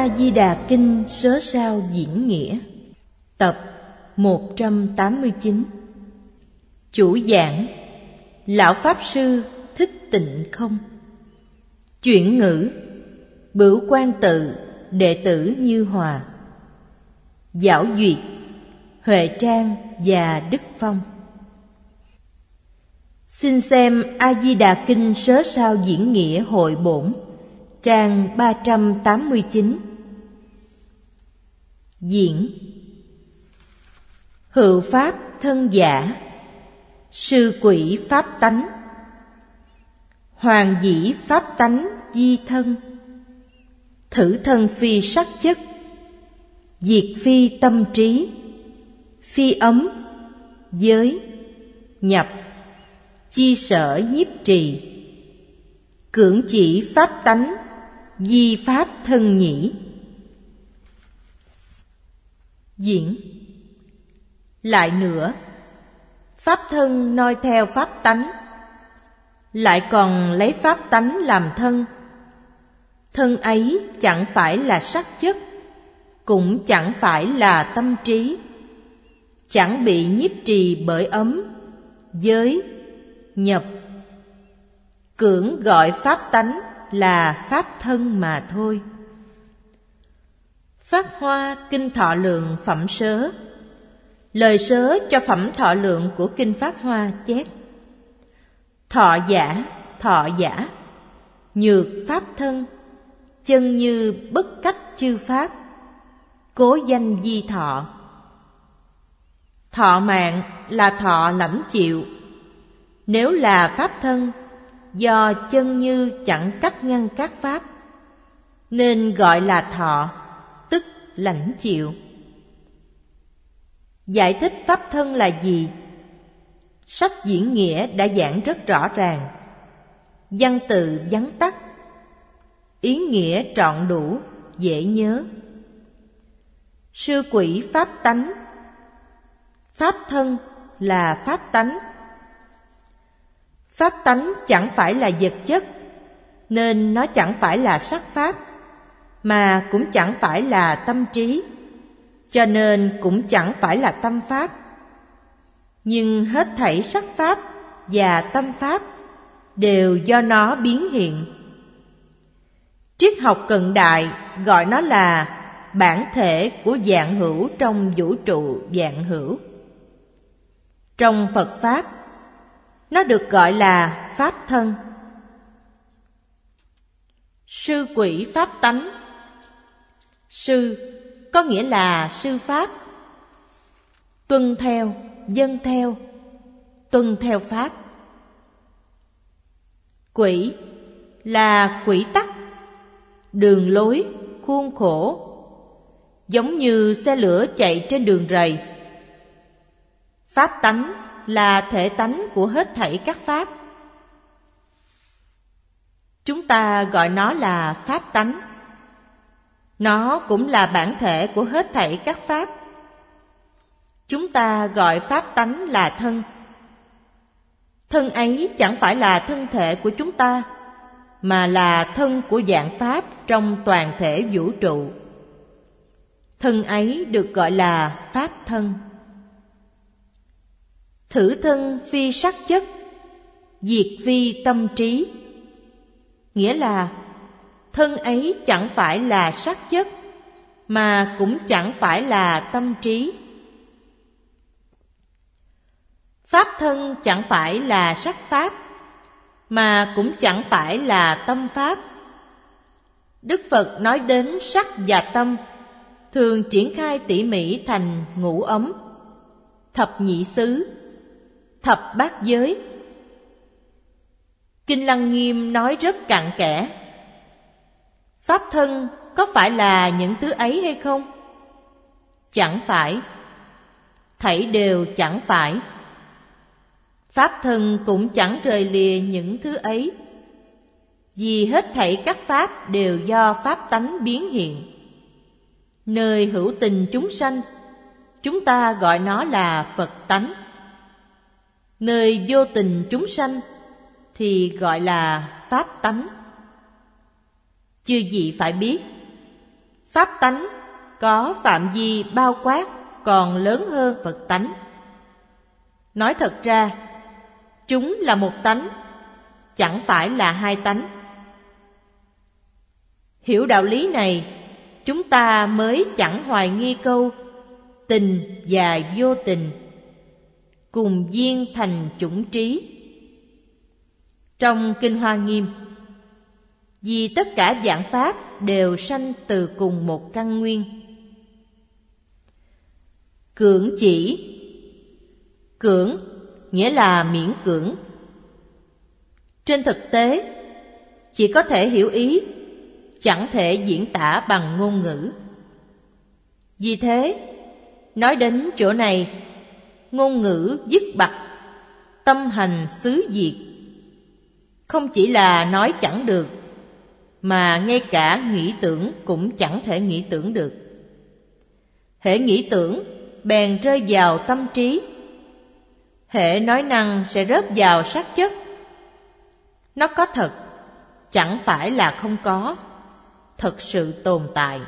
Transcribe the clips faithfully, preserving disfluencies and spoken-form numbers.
A-di-đà Kinh Sớ Sao Diễn Nghĩa. Tập một trăm tám mươi chín. Chủ giảng: Lão Pháp Sư Thích Tịnh Không. Chuyển ngữ: Bửu Quan Tự, đệ tử Như Hòa. Giảo duyệt: Huệ Trang và Đức Phong. Xin xem A-di-đà Kinh Sớ Sao Diễn Nghĩa hội bổn, trang ba trăm tám mươi chín. Diễn: Hữu Pháp thân giả, sư quỷ Pháp tánh, hoàng dĩ Pháp tánh di thân, thử thân phi sắc chất, diệt phi tâm trí, phi ấm, giới, nhập, chi sở nhiếp trì, cưỡng chỉ Pháp tánh, di Pháp thân nhĩ. Diễn: Lại nữa, Pháp thân noi theo Pháp tánh, lại còn lấy Pháp tánh làm thân. Thân ấy chẳng phải là sắc chất, cũng chẳng phải là tâm trí, chẳng bị nhiếp trì bởi ấm, giới, nhập. Cưỡng gọi Pháp tánh là Pháp thân mà thôi. Pháp Hoa Kinh Thọ Lượng Phẩm Sớ. Lời sớ cho Phẩm Thọ Lượng của Kinh Pháp Hoa chép: Thọ giả, thọ giả, nhược Pháp thân, chân như bất cách chư Pháp, cố danh di thọ. Thọ mạng là thọ lãnh chịu. Nếu là Pháp thân, do chân như chẳng cách ngăn các Pháp, nên gọi là thọ, tức lãnh chịu. Giải thích Pháp thân là gì? Sách Diễn Nghĩa đã giảng rất rõ ràng. Văn từ vắn tắt, ý nghĩa trọn đủ, dễ nhớ. Sư quỷ Pháp tánh, Pháp thân là Pháp tánh. Pháp tánh chẳng phải là vật chất, nên nó chẳng phải là sắc Pháp, mà cũng chẳng phải là tâm trí, cho nên cũng chẳng phải là tâm Pháp. Nhưng hết thảy sắc Pháp và tâm Pháp đều do nó biến hiện. Triết học cận đại gọi nó là bản thể của vạn hữu trong vũ trụ vạn hữu. Trong Phật Pháp, nó được gọi là Pháp thân. Sư quỷ Pháp tánh. Sư có nghĩa là sư Pháp. Tuân theo, vâng theo, tuân theo Pháp. Quỷ là quỹ tắc, đường lối, khuôn khổ, giống như xe lửa chạy trên đường rầy. Pháp tánh là thể tánh của hết thảy các Pháp. Chúng ta gọi nó là Pháp tánh. Nó cũng là bản thể của hết thảy các Pháp. Chúng ta gọi Pháp tánh là thân. Thân ấy chẳng phải là thân thể của chúng ta, mà là thân của vạn Pháp trong toàn thể vũ trụ. Thân ấy được gọi là Pháp thân. Thử thân phi sắc chất, diệt phi tâm trí. Nghĩa là thân ấy chẳng phải là sắc chất, mà cũng chẳng phải là tâm trí. Pháp thân chẳng phải là sắc Pháp, mà cũng chẳng phải là tâm Pháp. Đức Phật nói đến sắc và tâm, thường triển khai tỉ mỉ thành ngũ ấm, thập nhị xứ, thập bát giới. Kinh Lăng Nghiêm nói rất cặn kẽ. Pháp thân có phải là những thứ ấy hay không? Chẳng phải. Thảy đều chẳng phải. Pháp thân cũng chẳng rời lìa những thứ ấy, vì hết thảy các Pháp đều do Pháp tánh biến hiện. Nơi hữu tình chúng sanh, chúng ta gọi nó là Phật tánh. Nơi vô tình chúng sanh thì gọi là Pháp tánh. Chư vị phải biết, Pháp tánh có phạm vi bao quát còn lớn hơn Phật tánh. Nói thật ra, chúng là một tánh, chẳng phải là hai tánh. Hiểu đạo lý này, chúng ta mới chẳng hoài nghi câu tình và vô tình cùng duyên thành chủng trí. Trong Kinh Hoa Nghiêm, vì tất cả vạn pháp đều sanh từ cùng một căn nguyên. Cưỡng chỉ. Cưỡng nghĩa là miễn cưỡng. Trên thực tế, chỉ có thể hiểu ý, chẳng thể diễn tả bằng ngôn ngữ. Vì thế, nói đến chỗ này, ngôn ngữ dứt bặt, tâm hành xứ diệt. Không chỉ là nói chẳng được, mà ngay cả nghĩ tưởng cũng chẳng thể nghĩ tưởng được. Hễ nghĩ tưởng, bèn rơi vào tâm trí. Hễ nói năng sẽ rớt vào sắc chất. Nó có thật, chẳng phải là không có, thật sự tồn tại.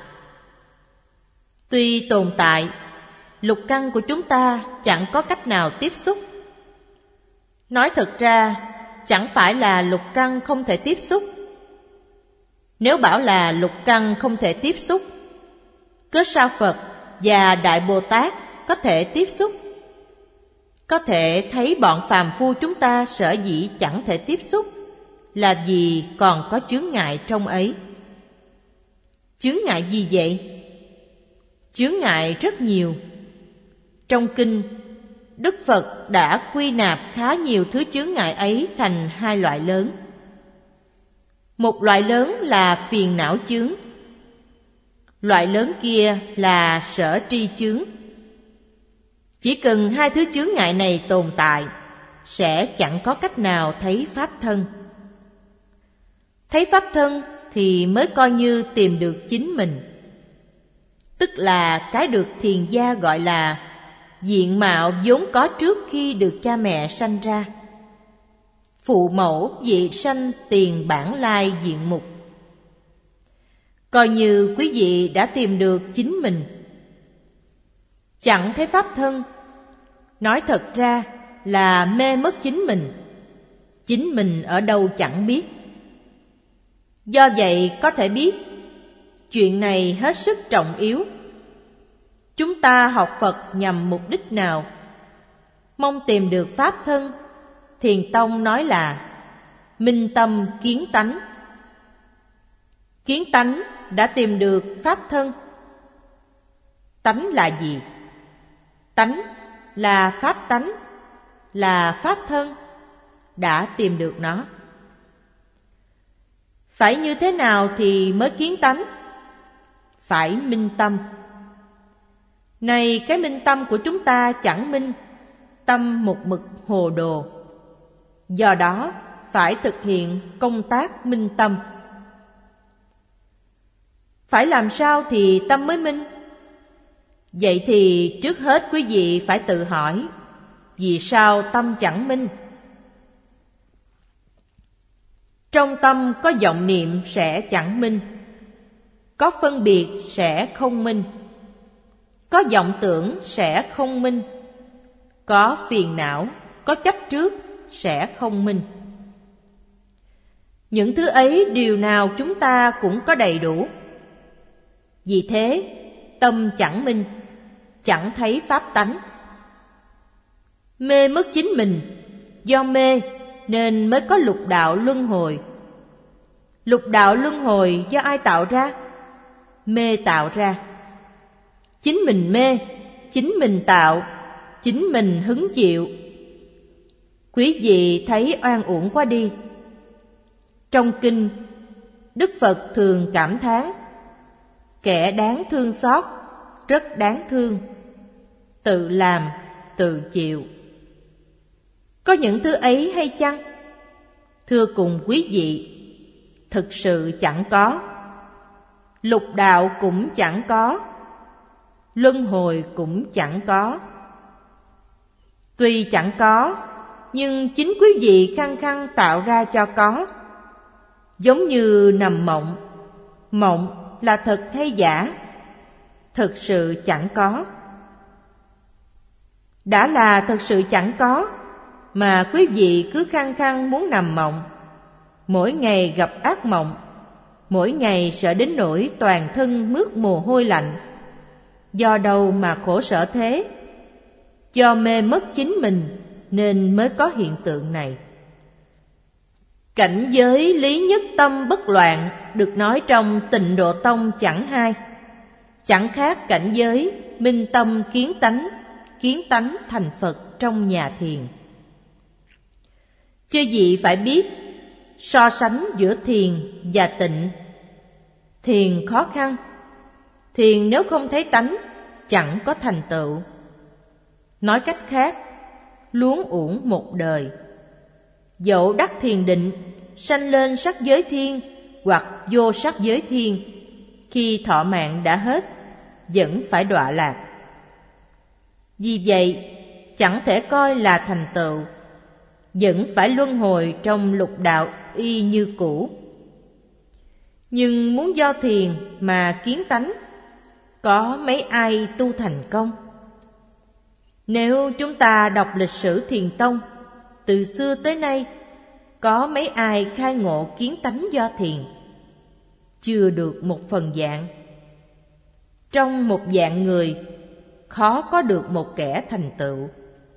Tuy tồn tại, lục căn của chúng ta chẳng có cách nào tiếp xúc. Nói thật ra, chẳng phải là lục căn không thể tiếp xúc. Nếu bảo là lục căn không thể tiếp xúc, cớ sao Phật và Đại Bồ Tát có thể tiếp xúc? Có thể thấy bọn phàm phu chúng ta sở dĩ chẳng thể tiếp xúc là vì còn có chướng ngại trong ấy. Chướng ngại gì vậy? Chướng ngại rất nhiều. Trong kinh, Đức Phật đã quy nạp khá nhiều thứ chướng ngại ấy thành hai loại lớn. Một loại lớn là phiền não chướng. Loại lớn kia là sở tri chướng. Chỉ cần hai thứ chướng ngại này tồn tại, sẽ chẳng có cách nào thấy Pháp thân. Thấy Pháp thân thì mới coi như tìm được chính mình. Tức là cái được thiền gia gọi là diện mạo vốn có trước khi được cha mẹ sanh ra. Phụ mẫu vị sanh tiền bản lai diện mục. Coi như quý vị đã tìm được chính mình. Chẳng thấy Pháp thân, nói thật ra là mê mất chính mình. Chính mình ở đâu chẳng biết. Do vậy có thể biết, chuyện này hết sức trọng yếu. Chúng ta học Phật nhằm mục đích nào? Mong tìm được Pháp thân. Thiền Tông nói là minh tâm kiến tánh. Kiến tánh đã tìm được Pháp thân. Tánh là gì? Tánh là Pháp tánh, là Pháp thân. Đã tìm được nó. Phải như thế nào thì mới kiến tánh? Phải minh tâm. Này cái minh tâm của chúng ta chẳng minh, tâm một mực hồ đồ. Do đó phải thực hiện công tác minh tâm. Phải làm sao thì tâm mới minh? Vậy thì trước hết quý vị phải tự hỏi, vì sao tâm chẳng minh? Trong tâm có vọng niệm sẽ chẳng minh, có phân biệt sẽ không minh, có vọng tưởng sẽ không minh, có phiền não, có chấp trước sẽ không minh. Những thứ ấy điều nào chúng ta cũng có đầy đủ. Vì thế, tâm chẳng minh, chẳng thấy Pháp tánh. Mê mất chính mình, do mê nên mới có lục đạo luân hồi. Lục đạo luân hồi do ai tạo ra? Mê tạo ra. Chính mình mê, chính mình tạo, chính mình hứng chịu. Quý vị thấy oan uổng quá đi. Trong kinh, Đức Phật thường cảm thán: kẻ đáng thương xót, rất đáng thương. Tự làm, tự chịu. Có những thứ ấy hay chăng? Thưa cùng quý vị, thực sự chẳng có. Lục đạo cũng chẳng có, luân hồi cũng chẳng có. Tuy chẳng có, nhưng chính quý vị khăng khăng tạo ra cho có. Giống như nằm mộng, mộng là thật hay giả? Thực sự chẳng có. Đã là thực sự chẳng có, mà quý vị cứ khăng khăng muốn nằm mộng, mỗi ngày gặp ác mộng, mỗi ngày sợ đến nỗi toàn thân mướt mồ hôi lạnh. Do đâu mà khổ sở thế? Do mê mất chính mình nên mới có hiện tượng này. Cảnh giới lý nhất tâm bất loạn được nói trong Tịnh Độ Tông chẳng hai, chẳng khác cảnh giới minh tâm kiến tánh, kiến tánh thành Phật trong nhà thiền. Chư vị phải biết, so sánh giữa thiền và tịnh. Thiền khó khăn. Thiền nếu không thấy tánh, chẳng có thành tựu. Nói cách khác, luống uổng một đời. Dẫu đắc thiền định, sanh lên sắc giới thiên hoặc vô sắc giới thiên, khi thọ mạng đã hết, vẫn phải đọa lạc. Vì vậy, chẳng thể coi là thành tựu, vẫn phải luân hồi trong lục đạo y như cũ. Nhưng muốn do thiền mà kiến tánh, có mấy ai tu thành công? Nếu chúng ta đọc lịch sử Thiền Tông, từ xưa tới nay, có mấy ai khai ngộ kiến tánh do thiền? Chưa được một phần vạn. Trong một vạn người, khó có được một kẻ thành tựu.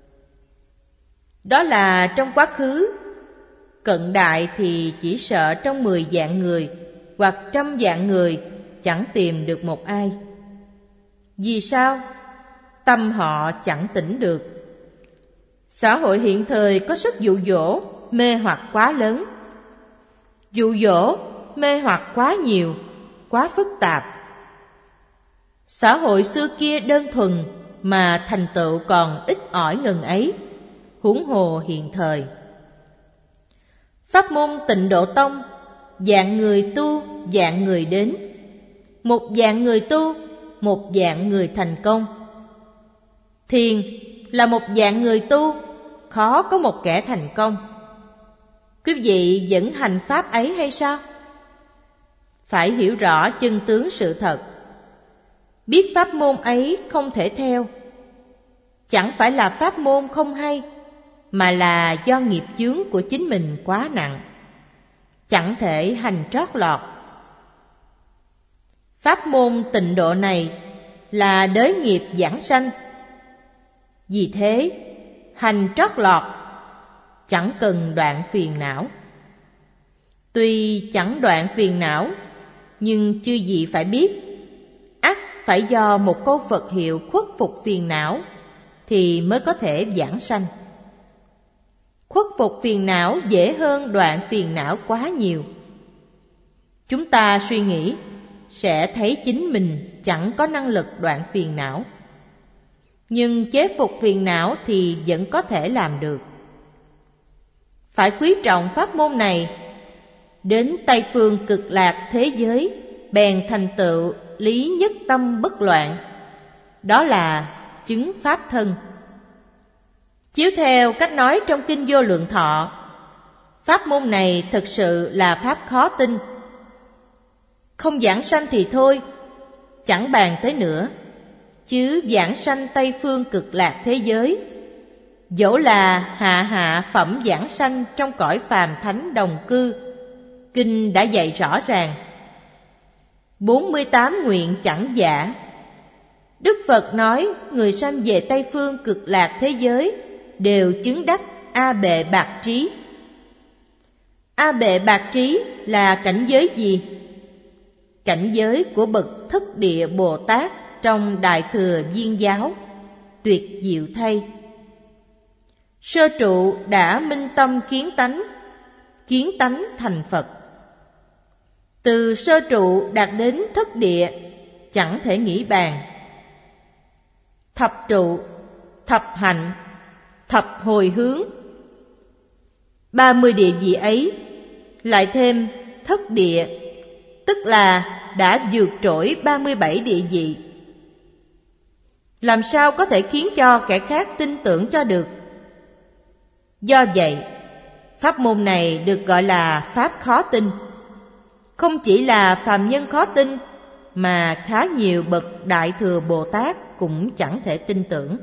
Đó là trong quá khứ. Cận đại thì chỉ sợ trong mười vạn người hoặc trăm vạn người chẳng tìm được một ai. Vì sao? Tâm họ chẳng tỉnh được. Xã hội hiện thời có sức dụ dỗ, mê hoặc quá lớn. Dụ dỗ, mê hoặc quá nhiều, quá phức tạp. Xã hội xưa kia đơn thuần mà thành tựu còn ít ỏi ngần ấy, huống hồ hiện thời. Pháp môn Tịnh Độ Tông, vạn người tu, vạn người đến. Một vạn người tu, một vạn người thành công. Thiền là một vạn người tu, khó có một kẻ thành công. Quý vị vẫn hành pháp ấy hay sao? Phải hiểu rõ chân tướng sự thật. Biết pháp môn ấy không thể theo, chẳng phải là pháp môn không hay, mà là do nghiệp chướng của chính mình quá nặng, chẳng thể hành trót lọt. Pháp môn tịnh độ này là đới nghiệp giảng sanh. Vì thế, hành trót lọt, chẳng cần đoạn phiền não. Tuy chẳng đoạn phiền não, nhưng chư vị phải biết, ắt phải do một câu Phật hiệu khuất phục phiền não thì mới có thể giảng sanh. Khuất phục phiền não dễ hơn đoạn phiền não quá nhiều. Chúng ta suy nghĩ sẽ thấy chính mình chẳng có năng lực đoạn phiền não, nhưng chế phục phiền não thì vẫn có thể làm được. Phải quý trọng pháp môn này, đến Tây phương cực lạc thế giới bèn thành tựu lý nhất tâm bất loạn, đó là chứng pháp thân. Chiếu theo cách nói trong Kinh Vô Lượng Thọ, pháp môn này thực sự là pháp khó tin. Không giảng sanh thì thôi, chẳng bàn tới nữa, chứ giảng sanh Tây phương cực lạc thế giới, dẫu là hạ hạ phẩm giảng sanh trong cõi phàm thánh đồng cư, Kinh đã dạy rõ ràng. bốn mươi tám nguyện chẳng giả. Đức Phật nói người sanh về Tây phương cực lạc thế giới đều chứng đắc A Bệ Bạc Trí. A Bệ Bạc Trí là cảnh giới gì? Cảnh giới của bậc Thất Địa Bồ Tát trong Đại Thừa Viên Giáo, tuyệt diệu thay. Sơ trụ đã minh tâm kiến tánh, kiến tánh thành Phật. Từ sơ trụ đạt đến thất địa chẳng thể nghĩ bàn. Thập trụ, thập hạnh, thập hồi hướng, ba mươi địa vị ấy, lại thêm thất địa, tức là đã vượt trội ba mươi bảy địa vị. Làm sao có thể khiến cho kẻ khác tin tưởng cho được? Do vậy, pháp môn này được gọi là pháp khó tin. Không chỉ là phàm nhân khó tin, mà khá nhiều bậc Đại Thừa Bồ Tát cũng chẳng thể tin tưởng.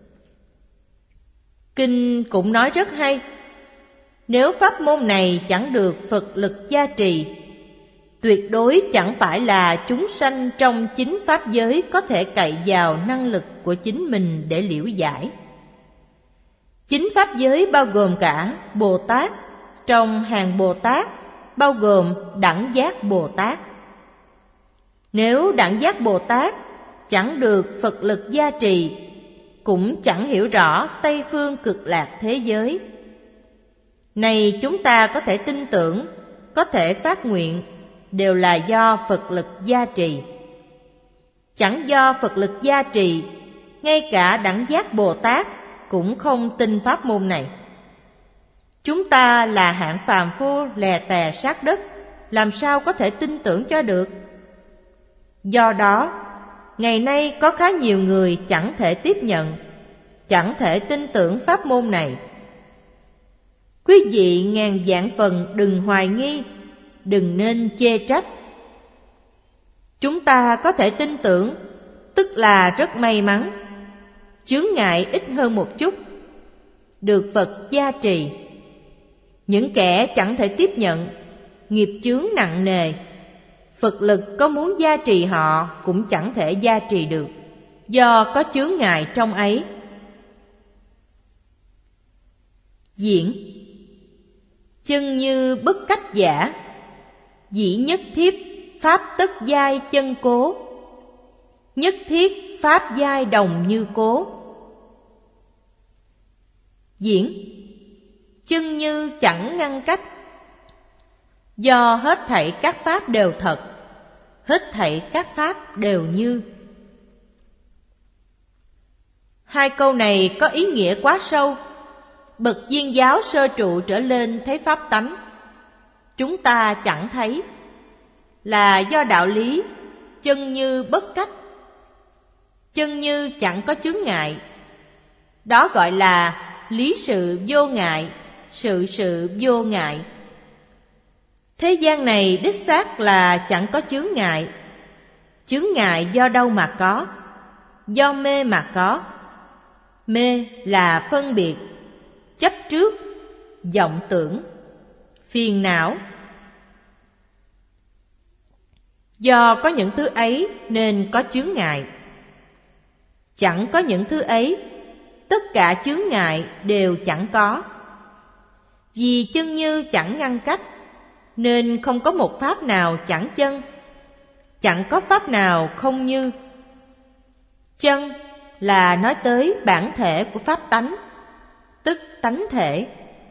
Kinh cũng nói rất hay, nếu pháp môn này chẳng được Phật lực gia trì, tuyệt đối chẳng phải là chúng sanh trong chính pháp giới có thể cậy vào năng lực của chính mình để liễu giải. Chính pháp giới bao gồm cả Bồ Tát, trong hàng Bồ Tát bao gồm đẳng giác Bồ Tát. Nếu đẳng giác Bồ Tát chẳng được Phật lực gia trì, cũng chẳng hiểu rõ Tây phương cực lạc thế giới. Này chúng ta có thể tin tưởng, có thể phát nguyện, đều là do Phật lực gia trì. Chẳng do Phật lực gia trì, ngay cả đẳng giác Bồ Tát cũng không tin pháp môn này. Chúng ta là hạng phàm phu lè tè sát đất, làm sao có thể tin tưởng cho được? Do đó, ngày nay có khá nhiều người chẳng thể tiếp nhận, chẳng thể tin tưởng pháp môn này. Quý vị ngàn vạn phần đừng hoài nghi, đừng nên chê trách. Chúng ta có thể tin tưởng, tức là rất may mắn. Chướng ngại ít hơn một chút, được Phật gia trì. Những kẻ chẳng thể tiếp nhận, nghiệp chướng nặng nề, Phật lực có muốn gia trì họ cũng chẳng thể gia trì được, do có chướng ngại trong ấy. Diễn: chân như bất cách giả, dĩ nhất thiết pháp tất giai chân cố, nhất thiết pháp giai đồng như cố. Diễn: chân như chẳng ngăn cách, do hết thảy các pháp đều thật, hết thảy các pháp đều như. Hai câu này có ý nghĩa quá sâu. Bậc viên giáo sơ trụ trở lên thấy pháp tánh, chúng ta chẳng thấy, là do đạo lý chân như bất cách. Chân như chẳng có chướng ngại, đó gọi là lý sự vô ngại, sự sự vô ngại. Thế gian này đích xác là chẳng có chướng ngại. Chướng ngại do đâu mà có? Do mê mà có. Mê là phân biệt, chấp trước, vọng tưởng, phiền não. Do có những thứ ấy nên có chướng ngại. Chẳng có những thứ ấy, tất cả chướng ngại đều chẳng có. Vì chân như chẳng ngăn cách, nên không có một pháp nào chẳng chân, chẳng có pháp nào không như. Chân là nói tới bản thể của pháp tánh, tức tánh thể.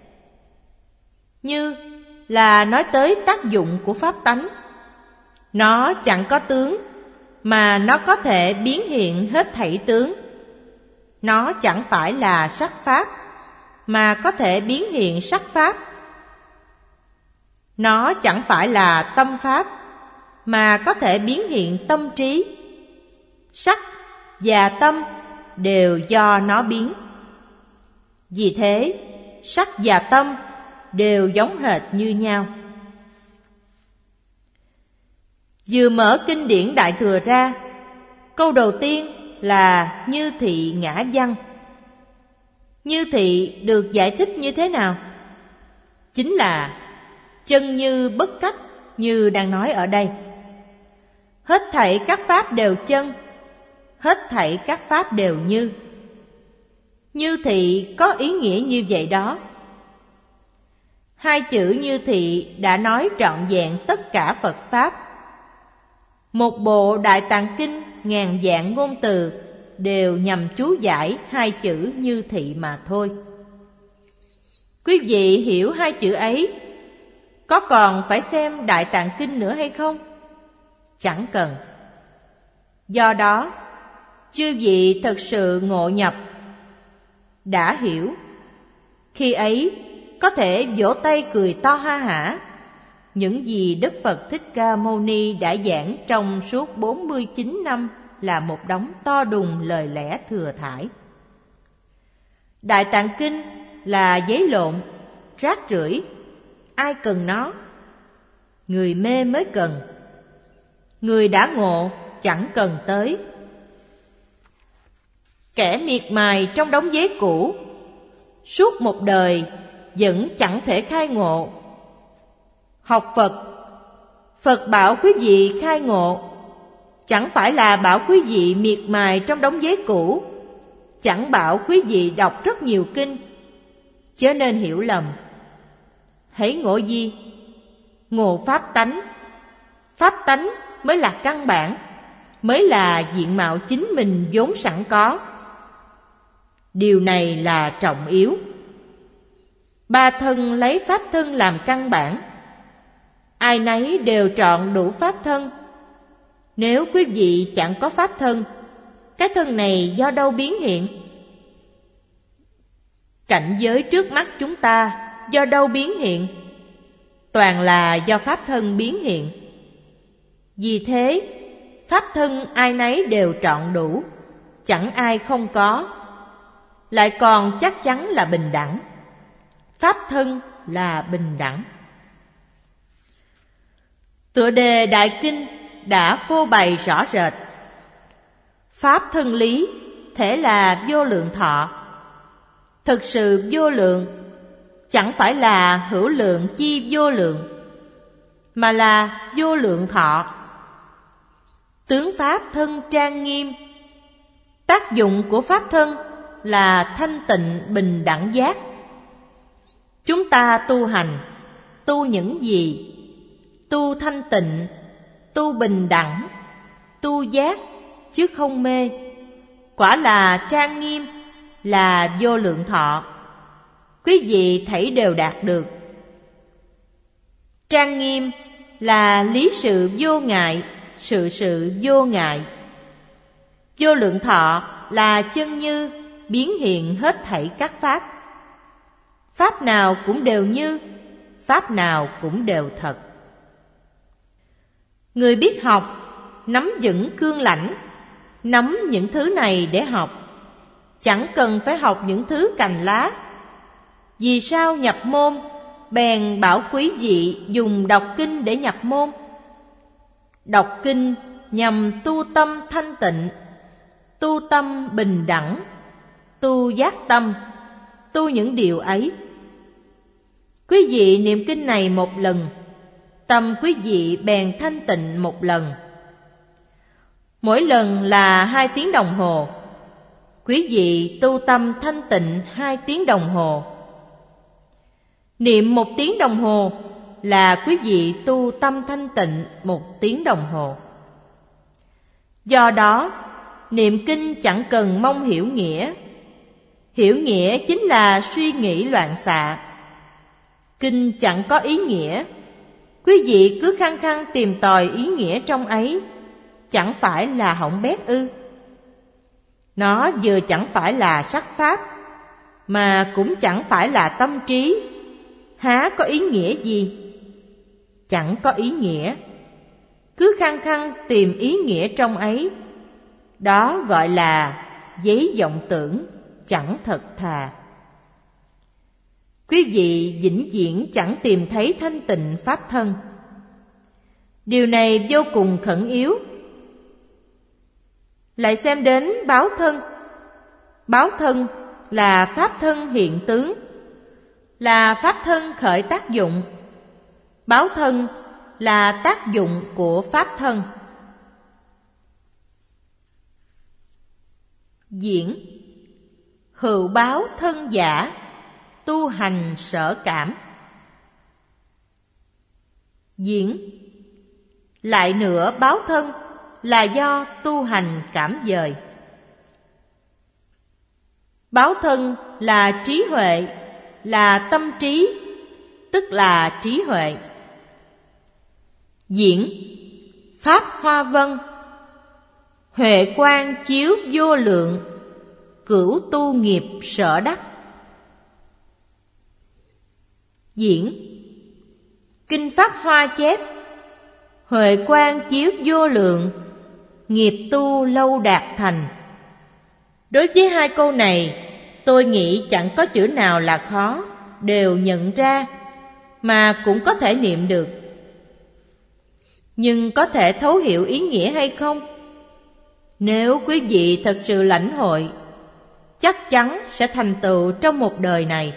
Như là nói tới tác dụng của pháp tánh. Nó chẳng có tướng, mà nó có thể biến hiện hết thảy tướng. Nó chẳng phải là sắc pháp, mà có thể biến hiện sắc pháp. Nó chẳng phải là tâm pháp, mà có thể biến hiện tâm trí. Sắc và tâm đều do nó biến. Vì thế, sắc và tâm đều giống hệt như nhau. Vừa mở kinh điển Đại Thừa ra, câu đầu tiên là như thị ngã văn. Như thị được giải thích như thế nào? Chính là chân như bất cách, như đang nói ở đây. Hết thảy các pháp đều chân, hết thảy các pháp đều như. Như thị có ý nghĩa như vậy đó. Hai chữ như thị đã nói trọn vẹn tất cả Phật Pháp. Một bộ Đại Tạng Kinh ngàn vạn ngôn từ đều nhằm chú giải hai chữ như thị mà thôi. Quý vị hiểu hai chữ ấy, có còn phải xem Đại Tạng Kinh nữa hay không? Chẳng cần. Do đó, chư vị thật sự ngộ nhập, đã hiểu, khi ấy có thể vỗ tay cười to ha hả. Những gì Đức Phật Thích Ca Mâu Ni đã giảng trong suốt bốn mươi chín năm là một đống to đùng lời lẽ thừa thải. Đại Tạng Kinh là giấy lộn, rác rưởi, ai cần nó? Người mê mới cần. Người đã ngộ chẳng cần tới. Kẻ miệt mài trong đống giấy cũ, suốt một đời vẫn chẳng thể khai ngộ. Học Phật, Phật bảo quý vị khai ngộ, chẳng phải là bảo quý vị miệt mài trong đống giấy cũ, chẳng bảo quý vị đọc rất nhiều kinh, chớ nên hiểu lầm. Hãy ngộ gì? Ngộ pháp tánh. Pháp tánh mới là căn bản, mới là diện mạo chính mình vốn sẵn có. Điều này là trọng yếu. Ba thân lấy pháp thân làm căn bản, ai nấy đều trọn đủ pháp thân. Nếu quý vị chẳng có pháp thân, cái thân này do đâu biến hiện? Cảnh giới trước mắt chúng ta do đâu biến hiện? Toàn là do pháp thân biến hiện. Vì thế, pháp thân ai nấy đều trọn đủ, chẳng ai không có, lại còn chắc chắn là bình đẳng. Pháp thân là bình đẳng. Tựa đề Đại Kinh đã phô bày rõ rệt. Pháp thân lý thể là vô lượng thọ. Thực sự vô lượng chẳng phải là hữu lượng chi vô lượng, mà là vô lượng thọ. Tướng pháp thân trang nghiêm. Tác dụng của pháp thân là thanh tịnh bình đẳng giác. Chúng ta tu hành, tu những gì? Tu thanh tịnh, tu bình đẳng, tu giác, chứ không mê. Quả là trang nghiêm, là vô lượng thọ. Quý vị thảy đều đạt được. Trang nghiêm là lý sự vô ngại, sự sự vô ngại. Vô lượng thọ là chân như, biến hiện hết thảy các pháp. Pháp nào cũng đều như, pháp nào cũng đều thật. Người biết học, nắm vững cương lãnh, nắm những thứ này để học, chẳng cần phải học những thứ cành lá. Vì sao nhập môn, bèn bảo quý vị dùng đọc kinh để nhập môn? Đọc kinh nhằm tu tâm thanh tịnh, tu tâm bình đẳng, tu giác tâm, tu những điều ấy. Quý vị niệm kinh này một lần, tâm quý vị bèn thanh tịnh một lần. Mỗi lần là hai tiếng đồng hồ. Quý vị tu tâm thanh tịnh hai tiếng đồng hồ. Niệm một tiếng đồng hồ là quý vị tu tâm thanh tịnh một tiếng đồng hồ. Do đó, niệm kinh chẳng cần mong hiểu nghĩa. Hiểu nghĩa chính là suy nghĩ loạn xạ. Kinh chẳng có ý nghĩa. Quý vị cứ khăng khăng tìm tòi ý nghĩa trong ấy, chẳng phải là hỏng bét ư? Nó vừa chẳng phải là sắc pháp, mà cũng chẳng phải là tâm trí. Há có ý nghĩa gì? Chẳng có ý nghĩa. Cứ khăng khăng tìm ý nghĩa trong ấy, đó gọi là giấy vọng tưởng, chẳng thật thà. Quý vị vĩnh viễn chẳng tìm thấy thanh tịnh pháp thân. Điều này vô cùng khẩn yếu. Lại xem đến báo thân. Báo thân là pháp thân hiện tướng, là pháp thân khởi tác dụng. Báo thân là tác dụng của pháp thân. Diễn hữu báo thân giả, tu hành sở cảm. Diễn lại nữa, báo thân là do tu hành cảm dời. Báo thân là trí huệ, là tâm trí, tức là trí huệ. Diễn pháp hoa vân, huệ quang chiếu vô lượng, cửu tu nghiệp sở đắc. Diễn kinh pháp hoa chép, huệ quang chiếu vô lượng, nghiệp tu lâu đạt thành. Đối với hai câu này, tôi nghĩ chẳng có chữ nào là khó, đều nhận ra, mà cũng có thể niệm được. Nhưng có thể thấu hiểu ý nghĩa hay không? Nếu quý vị thật sự lãnh hội, chắc chắn sẽ thành tựu trong một đời này.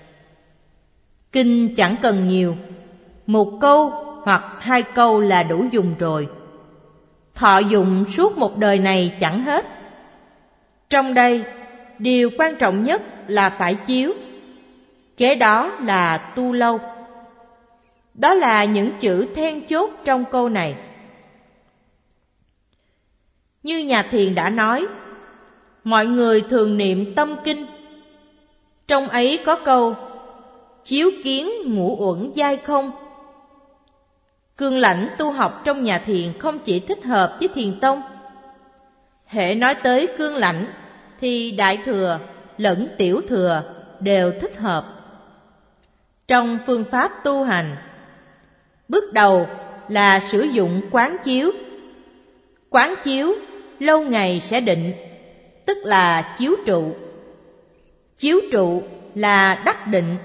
Kinh chẳng cần nhiều, một câu hoặc hai câu là đủ dùng rồi. Thọ dụng suốt một đời này chẳng hết. Trong đây, điều quan trọng nhất là phải chiếu. Kế đó là tu lâu. Đó là những chữ then chốt trong câu này. Như nhà thiền đã nói, mọi người thường niệm tâm kinh. Trong ấy có câu chiếu kiến ngũ uẩn giai không. Cương lãnh tu học trong nhà thiền không chỉ thích hợp với thiền tông. Hễ nói tới cương lãnh thì đại thừa lẫn tiểu thừa đều thích hợp. Trong phương pháp tu hành, bước đầu là sử dụng quán chiếu. Quán chiếu lâu ngày sẽ định, tức là chiếu trụ. Chiếu trụ là đắc định.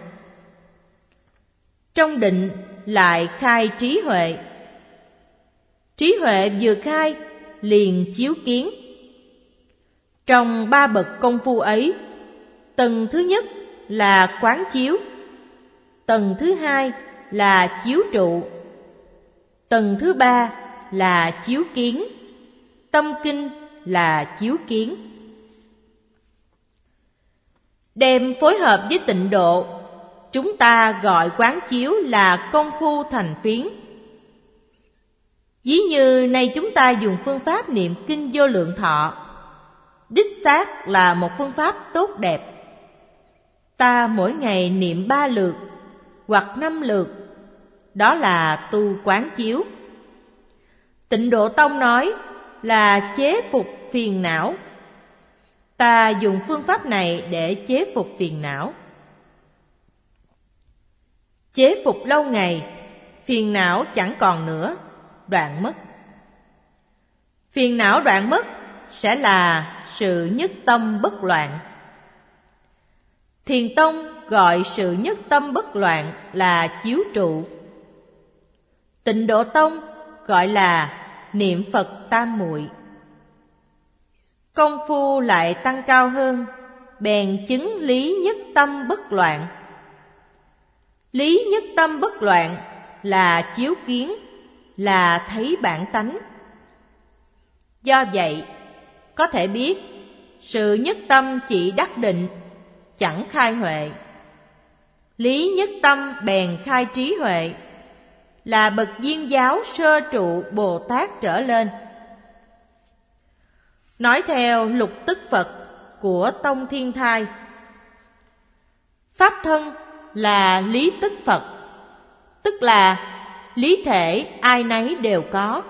Trong định lại khai trí huệ. Trí huệ vừa khai liền chiếu kiến. Trong ba bậc công phu ấy, tầng thứ nhất là quán chiếu, tầng thứ hai là chiếu trụ, tầng thứ ba là chiếu kiến. Tâm kinh là chiếu kiến. Đem phối hợp với tịnh độ, chúng ta gọi quán chiếu là công phu thành phiến. Ví như nay chúng ta dùng phương pháp niệm kinh Vô Lượng Thọ, đích xác là một phương pháp tốt đẹp. Ta mỗi ngày niệm ba lượt hoặc năm lượt, đó là tu quán chiếu. Tịnh Độ Tông nói là chế phục phiền não. Ta dùng phương pháp này để chế phục phiền não. Chế phục lâu ngày, phiền não chẳng còn nữa, đoạn mất. Phiền não đoạn mất sẽ là sự nhất tâm bất loạn. Thiền tông gọi sự nhất tâm bất loạn là chiếu trụ. Tịnh Độ Tông gọi là niệm Phật tam muội. Công phu lại tăng cao hơn, bèn chứng lý nhất tâm bất loạn. Lý nhất tâm bất loạn là chiếu kiến, là thấy bản tánh. Do vậy, có thể biết sự nhất tâm chỉ đắc định, chẳng khai huệ. Lý nhất tâm bèn khai trí huệ, là bậc viên giáo sơ trụ Bồ Tát trở lên. Nói theo lục tức Phật của Tông Thiên Thai, pháp thân là lý tức Phật, tức là lý thể ai nấy đều có.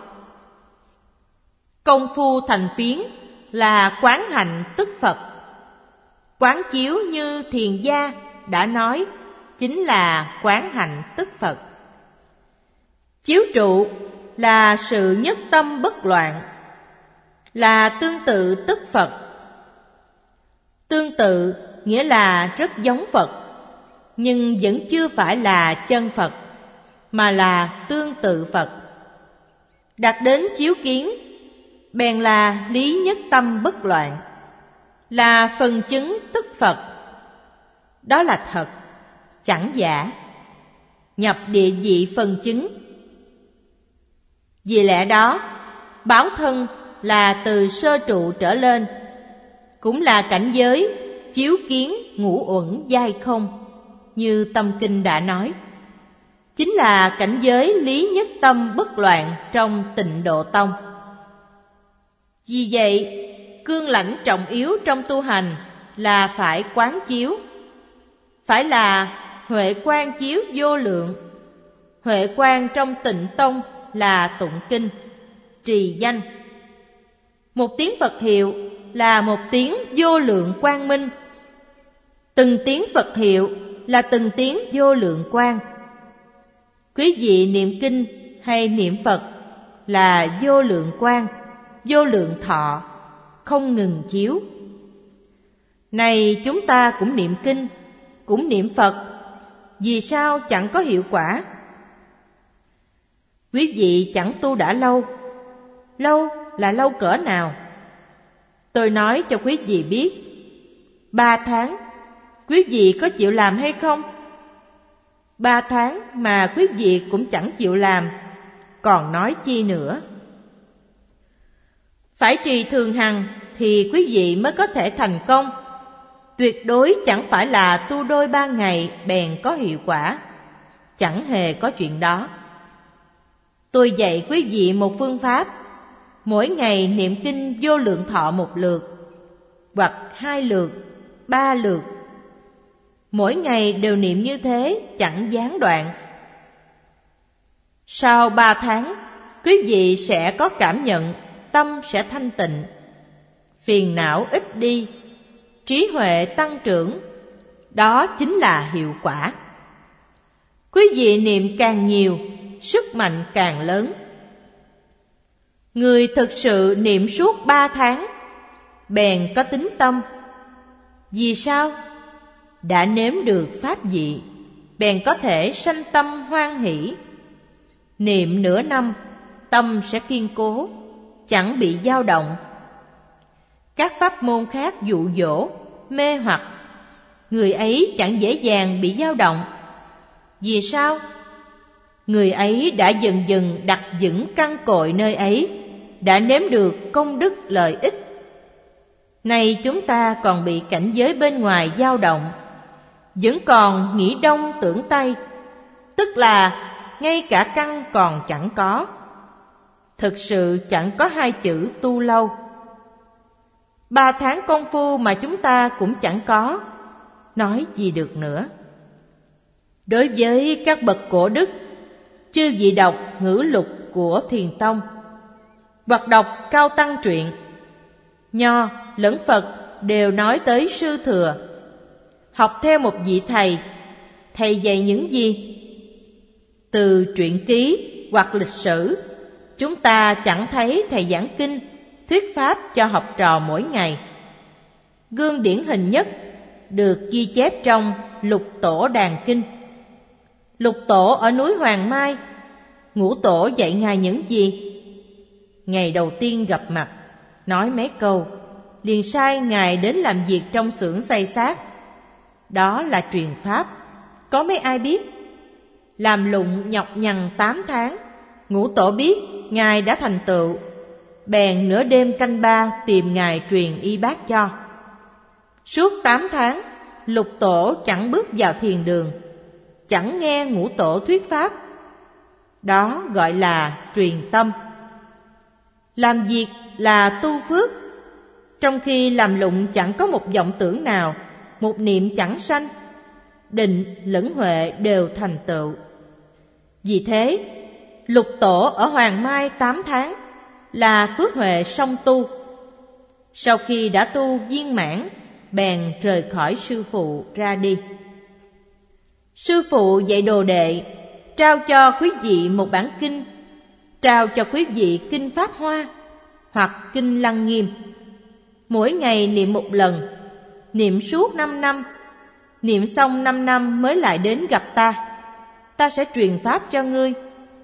Công phu thành phiến là quán hạnh tức Phật. Quán chiếu như Thiền Gia đã nói chính là quán hạnh tức Phật. Chiếu trụ là sự nhất tâm bất loạn, là tương tự tức Phật. Tương tự nghĩa là rất giống Phật, nhưng vẫn chưa phải là chân Phật, mà là tương tự Phật. Đạt đến chiếu kiến, bèn là lý nhất tâm bất loạn, là phần chứng tức Phật. Đó là thật, chẳng giả, nhập địa vị phần chứng. Vì lẽ đó, báo thân là từ sơ trụ trở lên, cũng là cảnh giới chiếu kiến ngũ uẩn giai không, như Tâm Kinh đã nói. Chính là cảnh giới lý nhất tâm bất loạn trong Tịnh Độ Tông. Vì vậy, cương lãnh trọng yếu trong tu hành là phải quán chiếu, phải là huệ quang chiếu vô lượng. Huệ quang trong Tịnh Tông là tụng kinh, trì danh. Một tiếng Phật hiệu là một tiếng vô lượng quang minh. Từng tiếng Phật hiệu là từng tiếng vô lượng quang. Quý vị niệm kinh hay niệm Phật là vô lượng quang, vô lượng thọ, không ngừng chiếu. Này chúng ta cũng niệm kinh, cũng niệm Phật, vì sao chẳng có hiệu quả? Quý vị chẳng tu đã lâu. Lâu là lâu cỡ nào? Tôi nói cho quý vị biết. Ba tháng. Quý vị có chịu làm hay không? Ba tháng mà quý vị cũng chẳng chịu làm, còn nói chi nữa? Phải trì thường hằng thì quý vị mới có thể thành công. Tuyệt đối chẳng phải là tu đôi ba ngày bèn có hiệu quả. Chẳng hề có chuyện đó. Tôi dạy quý vị một phương pháp. Mỗi ngày niệm kinh Vô Lượng Thọ một lượt, hoặc hai lượt, ba lượt. Mỗi ngày đều niệm như thế, chẳng gián đoạn. Sau ba tháng, quý vị sẽ có cảm nhận tâm sẽ thanh tịnh, phiền não ít đi, trí huệ tăng trưởng. Đó chính là hiệu quả. Quý vị niệm càng nhiều, sức mạnh càng lớn. Người thực sự niệm suốt ba tháng, bèn có tính tâm. Vì sao? Đã nếm được pháp vị, bèn có thể sanh tâm hoan hỷ. Niệm nửa năm, tâm sẽ kiên cố, chẳng bị dao động. Các pháp môn khác dụ dỗ, mê hoặc, người ấy chẳng dễ dàng bị dao động. Vì sao? Người ấy đã dần dần đặt vững căn cội nơi ấy, đã nếm được công đức lợi ích. Nay chúng ta còn bị cảnh giới bên ngoài dao động, vẫn còn nghĩ đông tưởng tây, tức là ngay cả căn còn chẳng có. Thực sự chẳng có hai chữ tu lâu. Ba tháng công phu mà chúng ta cũng chẳng có, nói gì được nữa. Đối với các bậc cổ đức, chư vị đọc ngữ lục của Thiền Tông, hoặc đọc Cao Tăng truyện, Nho lẫn Phật đều nói tới sư thừa. Học theo một vị thầy, thầy dạy những gì? Từ truyện ký hoặc lịch sử, chúng ta chẳng thấy thầy giảng kinh, thuyết pháp cho học trò mỗi ngày. Gương điển hình nhất được ghi chép trong Lục Tổ Đàn Kinh. Lục Tổ ở núi Hoàng Mai, Ngũ Tổ dạy Ngài những gì? Ngày đầu tiên gặp mặt, nói mấy câu, liền sai Ngài đến làm việc trong xưởng xây xác. Đó là truyền pháp, có mấy ai biết? Làm lụng nhọc nhằn tám tháng, Ngũ Tổ biết Ngài đã thành tựu, bèn nửa đêm canh ba tìm Ngài truyền y bát cho. Suốt tám tháng, Lục Tổ chẳng bước vào thiền đường, chẳng nghe Ngũ Tổ thuyết pháp. Đó gọi là truyền tâm. Làm việc là tu phước. Trong khi làm lụng chẳng có một vọng tưởng nào, một niệm chẳng sanh, định lẫn huệ đều thành tựu. Vì thế, Lục Tổ ở Hoàng Mai tám tháng là phước huệ song tu. Sau khi đã tu viên mãn, bèn rời khỏi sư phụ ra đi. Sư phụ dạy đồ đệ, trao cho quý vị một bản kinh, trao cho quý vị kinh Pháp Hoa hoặc kinh Lăng Nghiêm. Mỗi ngày niệm một lần, niệm suốt năm năm, niệm xong năm năm mới lại đến gặp ta. Ta sẽ truyền pháp cho ngươi.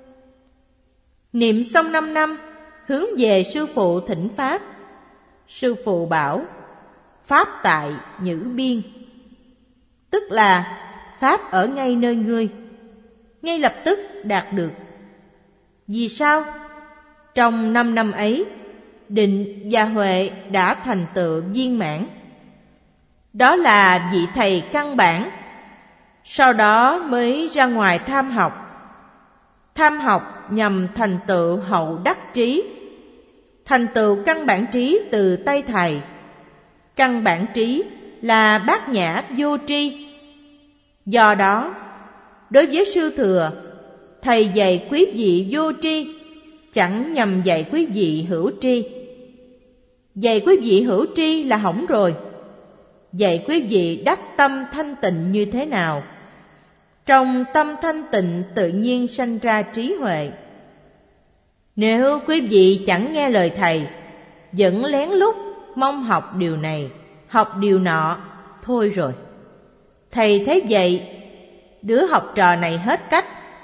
Niệm xong năm năm, hướng về sư phụ thỉnh pháp. Sư phụ bảo, pháp tại Nhữ Biên, tức là pháp ở ngay nơi ngươi, ngay lập tức đạt được. Vì sao? Trong năm năm ấy, định và huệ đã thành tựu viên mãn. Đó là vị thầy căn bản. Sau đó mới ra ngoài tham học. Tham học nhằm thành tựu hậu đắc trí, thành tựu căn bản trí từ tay thầy. Căn bản trí là bát nhã vô tri. Do đó, đối với sư thừa, thầy dạy quý vị vô tri, chẳng nhằm dạy quý vị hữu tri. Dạy quý vị hữu tri là hỏng rồi. Dạy quý vị đắc tâm thanh tịnh như thế nào? Trong tâm thanh tịnh tự nhiên sanh ra trí huệ. Nếu quý vị chẳng nghe lời thầy, vẫn lén lút mong học điều này, học điều nọ, thôi rồi. Thầy thấy vậy, đứa học trò này hết cách,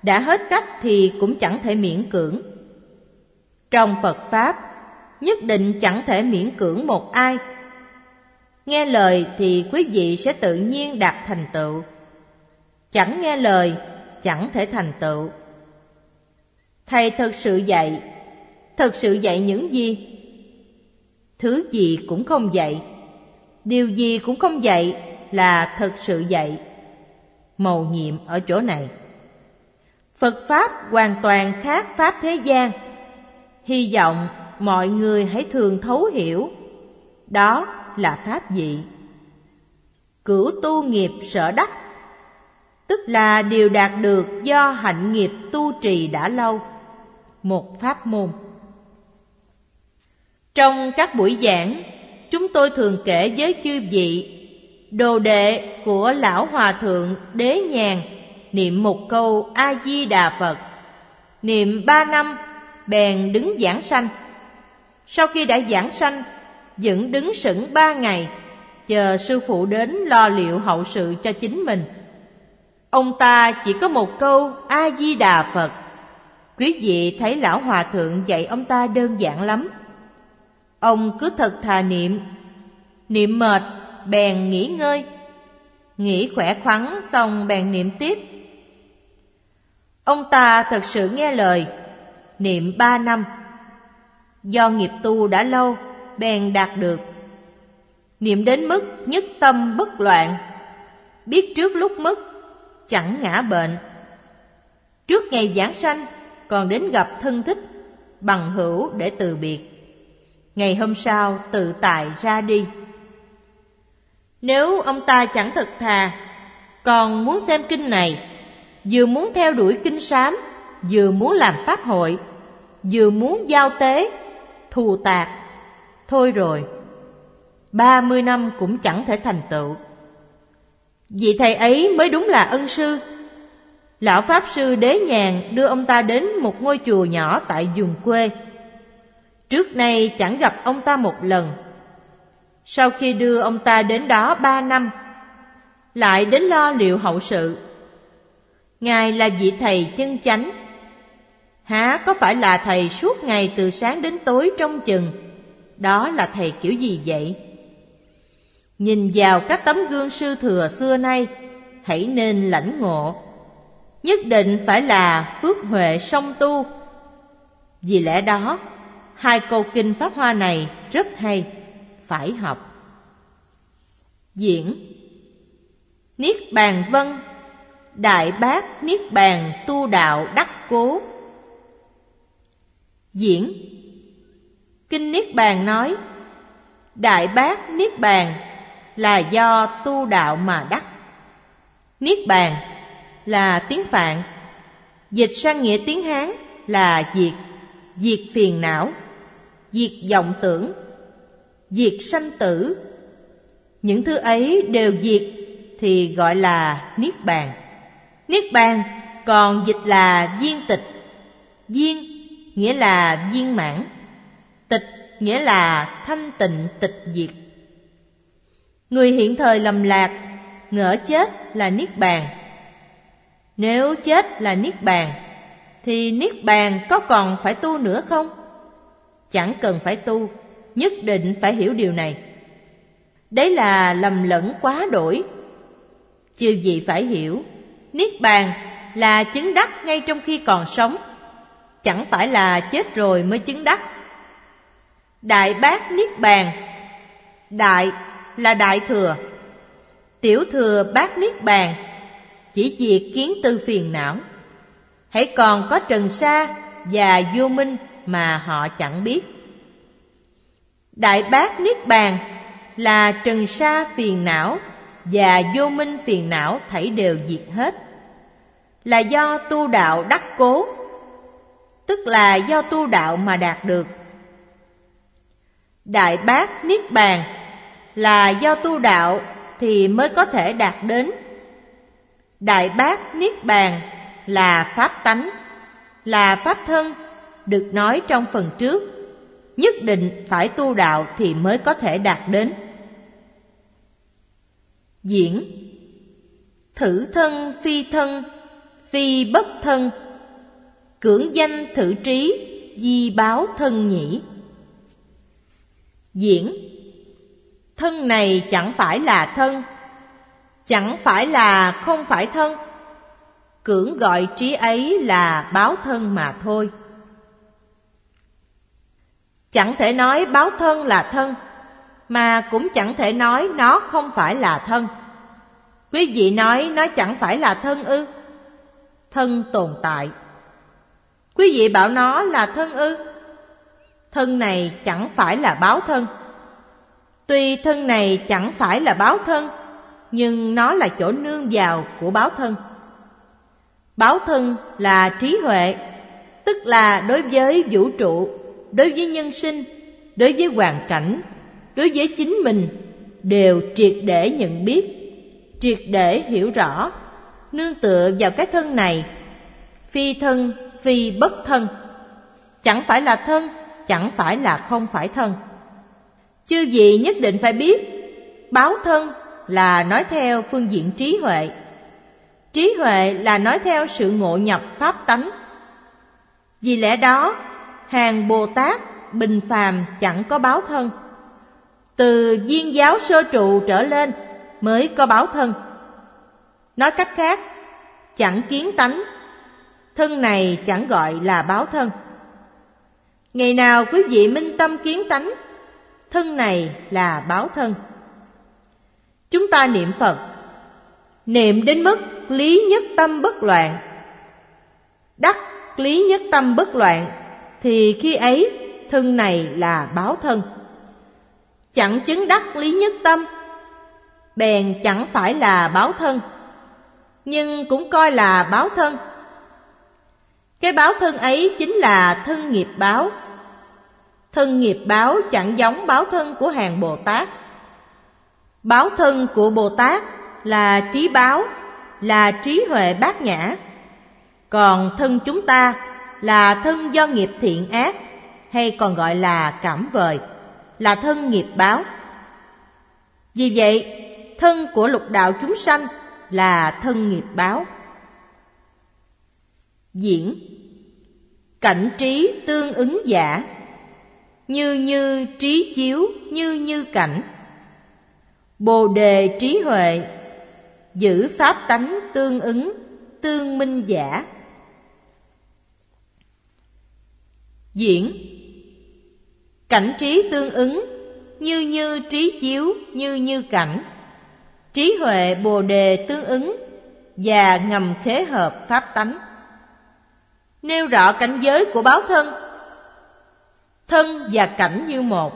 đã hết cách thì cũng chẳng thể miễn cưỡng. Trong Phật Pháp, nhất định chẳng thể miễn cưỡng một ai. Nghe lời thì quý vị sẽ tự nhiên đạt thành tựu. Chẳng nghe lời, chẳng thể thành tựu. Thầy thực sự dạy, thực sự dạy những gì? Thứ gì cũng không dạy, điều gì cũng không dạy là thực sự dạy. Mầu nhiệm ở chỗ này. Phật Pháp hoàn toàn khác Pháp thế gian. Hy vọng mọi người hãy thường thấu hiểu. Đó là Pháp gì? Cửu tu nghiệp sở đắc, tức là điều đạt được do hạnh nghiệp tu trì đã lâu. Một pháp môn. Trong các buổi giảng, chúng tôi thường kể với chư vị, đồ đệ của Lão Hòa Thượng Đế Nhàn niệm một câu A-di-đà Phật, niệm ba năm, bèn đứng giảng sanh. Sau khi đã giảng sanh, vẫn đứng sững ba ngày, chờ sư phụ đến lo liệu hậu sự cho chính mình. Ông ta chỉ có một câu A-di-đà Phật. Quý vị thấy Lão Hòa Thượng dạy ông ta đơn giản lắm. Ông cứ thật thà niệm, niệm mệt bèn nghỉ ngơi, nghỉ khỏe khoắn xong bèn niệm tiếp. Ông ta thật sự nghe lời, niệm ba năm. Do nghiệp tu đã lâu, bèn đạt được. Niệm đến mức nhất tâm bất loạn, biết trước lúc mất, chẳng ngã bệnh. Trước ngày giảng sanh, còn đến gặp thân thích, bằng hữu để từ biệt. Ngày hôm sau tự tại ra đi. Nếu ông ta chẳng thật thà, còn muốn xem kinh này, vừa muốn theo đuổi kinh sám, vừa muốn làm pháp hội, vừa muốn giao tế, thù tạc, thôi rồi, ba mươi năm cũng chẳng thể thành tựu. Vị thầy ấy mới đúng là ân sư. Lão Pháp Sư Đế Nhàn đưa ông ta đến một ngôi chùa nhỏ tại vùng quê. Trước nay chẳng gặp ông ta một lần. Sau khi đưa ông ta đến đó ba năm, lại đến lo liệu hậu sự. Ngài là vị thầy chân chánh. Hả có phải là thầy suốt ngày từ sáng đến tối trông chừng? Đó là thầy kiểu gì vậy? Nhìn vào các tấm gương sư thừa xưa nay, hãy nên lãnh ngộ. Nhất định phải là phước huệ song tu. Vì lẽ đó, hai câu kinh Pháp Hoa này rất hay, phải học. Diễn Niết Bàn Vân, Đại Bác Niết Bàn tu đạo đắc cố. Diễn Kinh Niết Bàn nói, Đại Bác Niết Bàn là do tu đạo mà đắc. Niết Bàn là tiếng Phạn, dịch sang nghĩa tiếng Hán là diệt, diệt phiền não, diệt vọng tưởng, diệt sanh tử. Những thứ ấy đều diệt thì gọi là Niết Bàn. Niết Bàn còn dịch là viên tịch. Viên nghĩa là viên mãn, tịch nghĩa là thanh tịnh tịch diệt. Người hiện thời lầm lạc, ngỡ chết là Niết Bàn. Nếu chết là Niết Bàn, thì Niết Bàn có còn phải tu nữa không? Chẳng cần phải tu, nhất định phải hiểu điều này. Đấy là lầm lẫn quá đổi. Chư vị phải hiểu, Niết Bàn là chứng đắc ngay trong khi còn sống, chẳng phải là chết rồi mới chứng đắc. Đại Bác Niết Bàn, đại là đại thừa, tiểu thừa Bát Niết Bàn chỉ diệt kiến tư phiền não. Hãy còn có trần sa và vô minh mà họ chẳng biết. Đại Bác Niết Bàn là trần sa phiền não và vô minh phiền não thảy đều diệt hết, là do tu đạo đắc cố, tức là do tu đạo mà đạt được. Đại Bác Niết Bàn là do tu đạo thì mới có thể đạt đến. Đại Bác Niết Bàn là pháp tánh, là pháp thân, được nói trong phần trước. Nhất định phải tu đạo thì mới có thể đạt đến. Diễn Thử thân phi thân, phi bất thân, cưỡng danh thử trí, di báo thân nhỉ. Diễn: thân này chẳng phải là thân, chẳng phải là không phải thân, cưỡng gọi trí ấy là báo thân mà thôi. Chẳng thể nói báo thân là thân, mà cũng chẳng thể nói nó không phải là thân. Quý vị nói nó chẳng phải là thân ư? Thân tồn tại. Quý vị bảo nó là thân ư? Thân này chẳng phải là báo thân. Tuy thân này chẳng phải là báo thân, nhưng nó là chỗ nương vào của báo thân. Báo thân là trí huệ, tức là đối với vũ trụ, đối với nhân sinh, đối với hoàn cảnh, đối với chính mình, đều triệt để nhận biết, triệt để hiểu rõ, nương tựa vào cái thân này. Phi thân, phi bất thân, chẳng phải là thân, chẳng phải là không phải thân. Chư vị nhất định phải biết, báo thân là nói theo phương diện trí huệ, trí huệ là nói theo sự ngộ nhập pháp tánh. Vì lẽ đó, hàng Bồ Tát bình phàm chẳng có báo thân. Từ viên giáo sơ trụ trở lên mới có báo thân. Nói cách khác, chẳng kiến tánh, thân này chẳng gọi là báo thân. Ngày nào quý vị minh tâm kiến tánh, thân này là báo thân. Chúng ta niệm Phật, niệm đến mức lý nhất tâm bất loạn. Đắc lý nhất tâm bất loạn, thì khi ấy thân này là báo thân. Chẳng chứng đắc lý nhất tâm, bèn chẳng phải là báo thân, nhưng cũng coi là báo thân. Cái báo thân ấy chính là thân nghiệp báo. Thân nghiệp báo chẳng giống báo thân của hàng Bồ Tát. Báo thân của Bồ Tát là trí báo, là trí huệ bát nhã. Còn thân chúng ta là thân do nghiệp thiện ác, hay còn gọi là cảm vời, là thân nghiệp báo. Vì vậy, thân của lục đạo chúng sanh là thân nghiệp báo. Diễn: cảnh trí tương ứng giả, như như trí chiếu, như như cảnh. Bồ đề trí huệ, giữ pháp tánh tương ứng, tương minh giả. Diễn: cảnh trí tương ứng, như như trí chiếu, như như cảnh. Trí huệ bồ đề tương ứng, và ngầm khế hợp pháp tánh. Nêu rõ cảnh giới của báo thân. Thân và cảnh như một,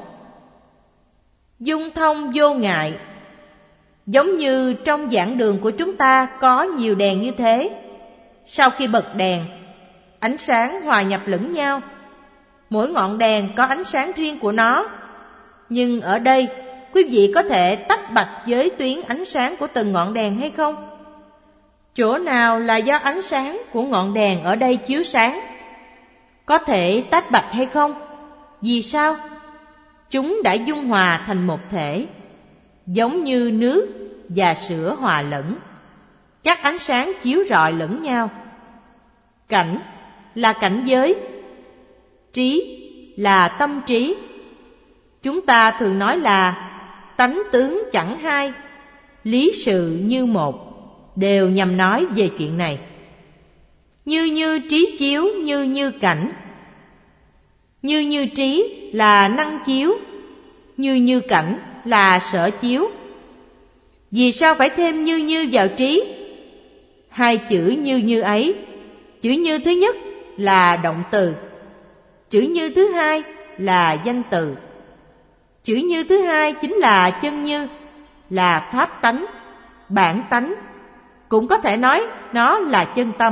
dung thông vô ngại. Giống như trong giảng đường của chúng ta có nhiều đèn như thế. Sau khi bật đèn, ánh sáng hòa nhập lẫn nhau. Mỗi ngọn đèn có ánh sáng riêng của nó. Nhưng ở đây, quý vị có thể tách bạch giới tuyến ánh sáng của từng ngọn đèn hay không? Chỗ nào là do ánh sáng của ngọn đèn ở đây chiếu sáng? Có thể tách bạch hay không? Vì sao? Chúng đã dung hòa thành một thể, giống như nước và sữa hòa lẫn. Các ánh sáng chiếu rọi lẫn nhau. Cảnh là cảnh giới, trí là tâm trí. Chúng ta thường nói là tánh tướng chẳng hai, lý sự như một, đều nhằm nói về chuyện này. Như như trí chiếu, như như cảnh. Như như trí là năng chiếu, như như cảnh là sở chiếu. Vì sao phải thêm như như vào trí? Hai chữ như như ấy, chữ như thứ nhất là động từ, chữ như thứ hai là danh từ. Chữ như thứ hai chính là chân như, là pháp tánh, bản tánh. Cũng có thể nói nó là chân tâm.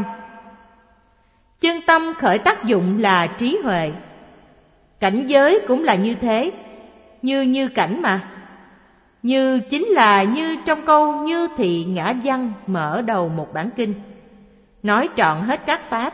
Chân tâm khởi tác dụng là trí huệ. Cảnh giới cũng là như thế, như như cảnh mà. Như chính là như trong câu Như Thị Ngã Văn mở đầu một bản kinh, nói trọn hết các pháp.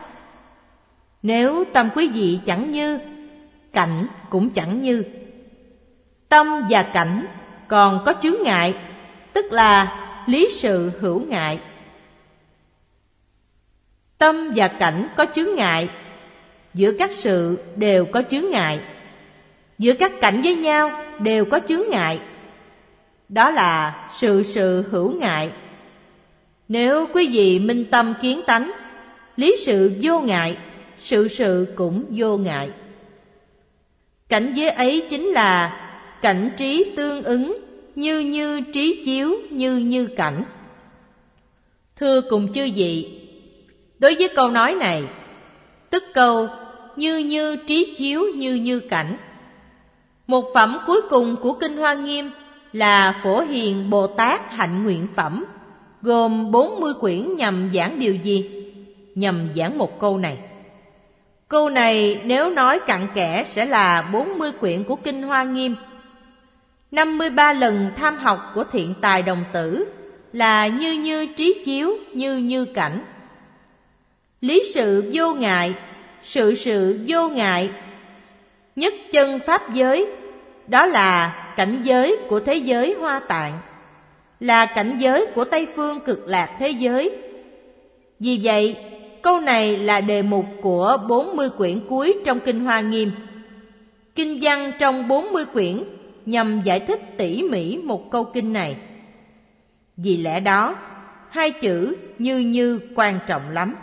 Nếu tâm quý vị chẳng như, cảnh cũng chẳng như. Tâm và cảnh còn có chướng ngại, tức là lý sự hữu ngại. Tâm và cảnh có chướng ngại, giữa các sự đều có chướng ngại, giữa các cảnh với nhau đều có chướng ngại. Đó là sự sự hữu ngại. Nếu quý vị minh tâm kiến tánh, lý sự vô ngại, sự sự cũng vô ngại. Cảnh giới ấy chính là cảnh trí tương ứng, như như trí chiếu, như như cảnh. Thưa cùng chư vị, đối với câu nói này, tức câu như như trí chiếu, như như cảnh, một phẩm cuối cùng của Kinh Hoa Nghiêm là Phổ Hiền Bồ Tát Hạnh Nguyện Phẩm, gồm bốn mươi quyển nhằm giảng điều gì? Nhằm giảng một câu này. Câu này nếu nói cặn kẽ sẽ là bốn mươi quyển của Kinh Hoa Nghiêm. năm mươi ba lần tham học của Thiện Tài Đồng Tử là như như trí chiếu, như như cảnh. Lý sự vô ngại, sự sự vô ngại. Nhất chân pháp giới, đó là cảnh giới của thế giới Hoa Tạng, là cảnh giới của Tây Phương Cực Lạc thế giới. Vì vậy, câu này là đề mục của bốn mươi quyển cuối trong Kinh Hoa Nghiêm. Kinh văn trong bốn mươi quyển nhằm giải thích tỉ mỉ một câu kinh này. Vì lẽ đó, hai chữ như như quan trọng lắm.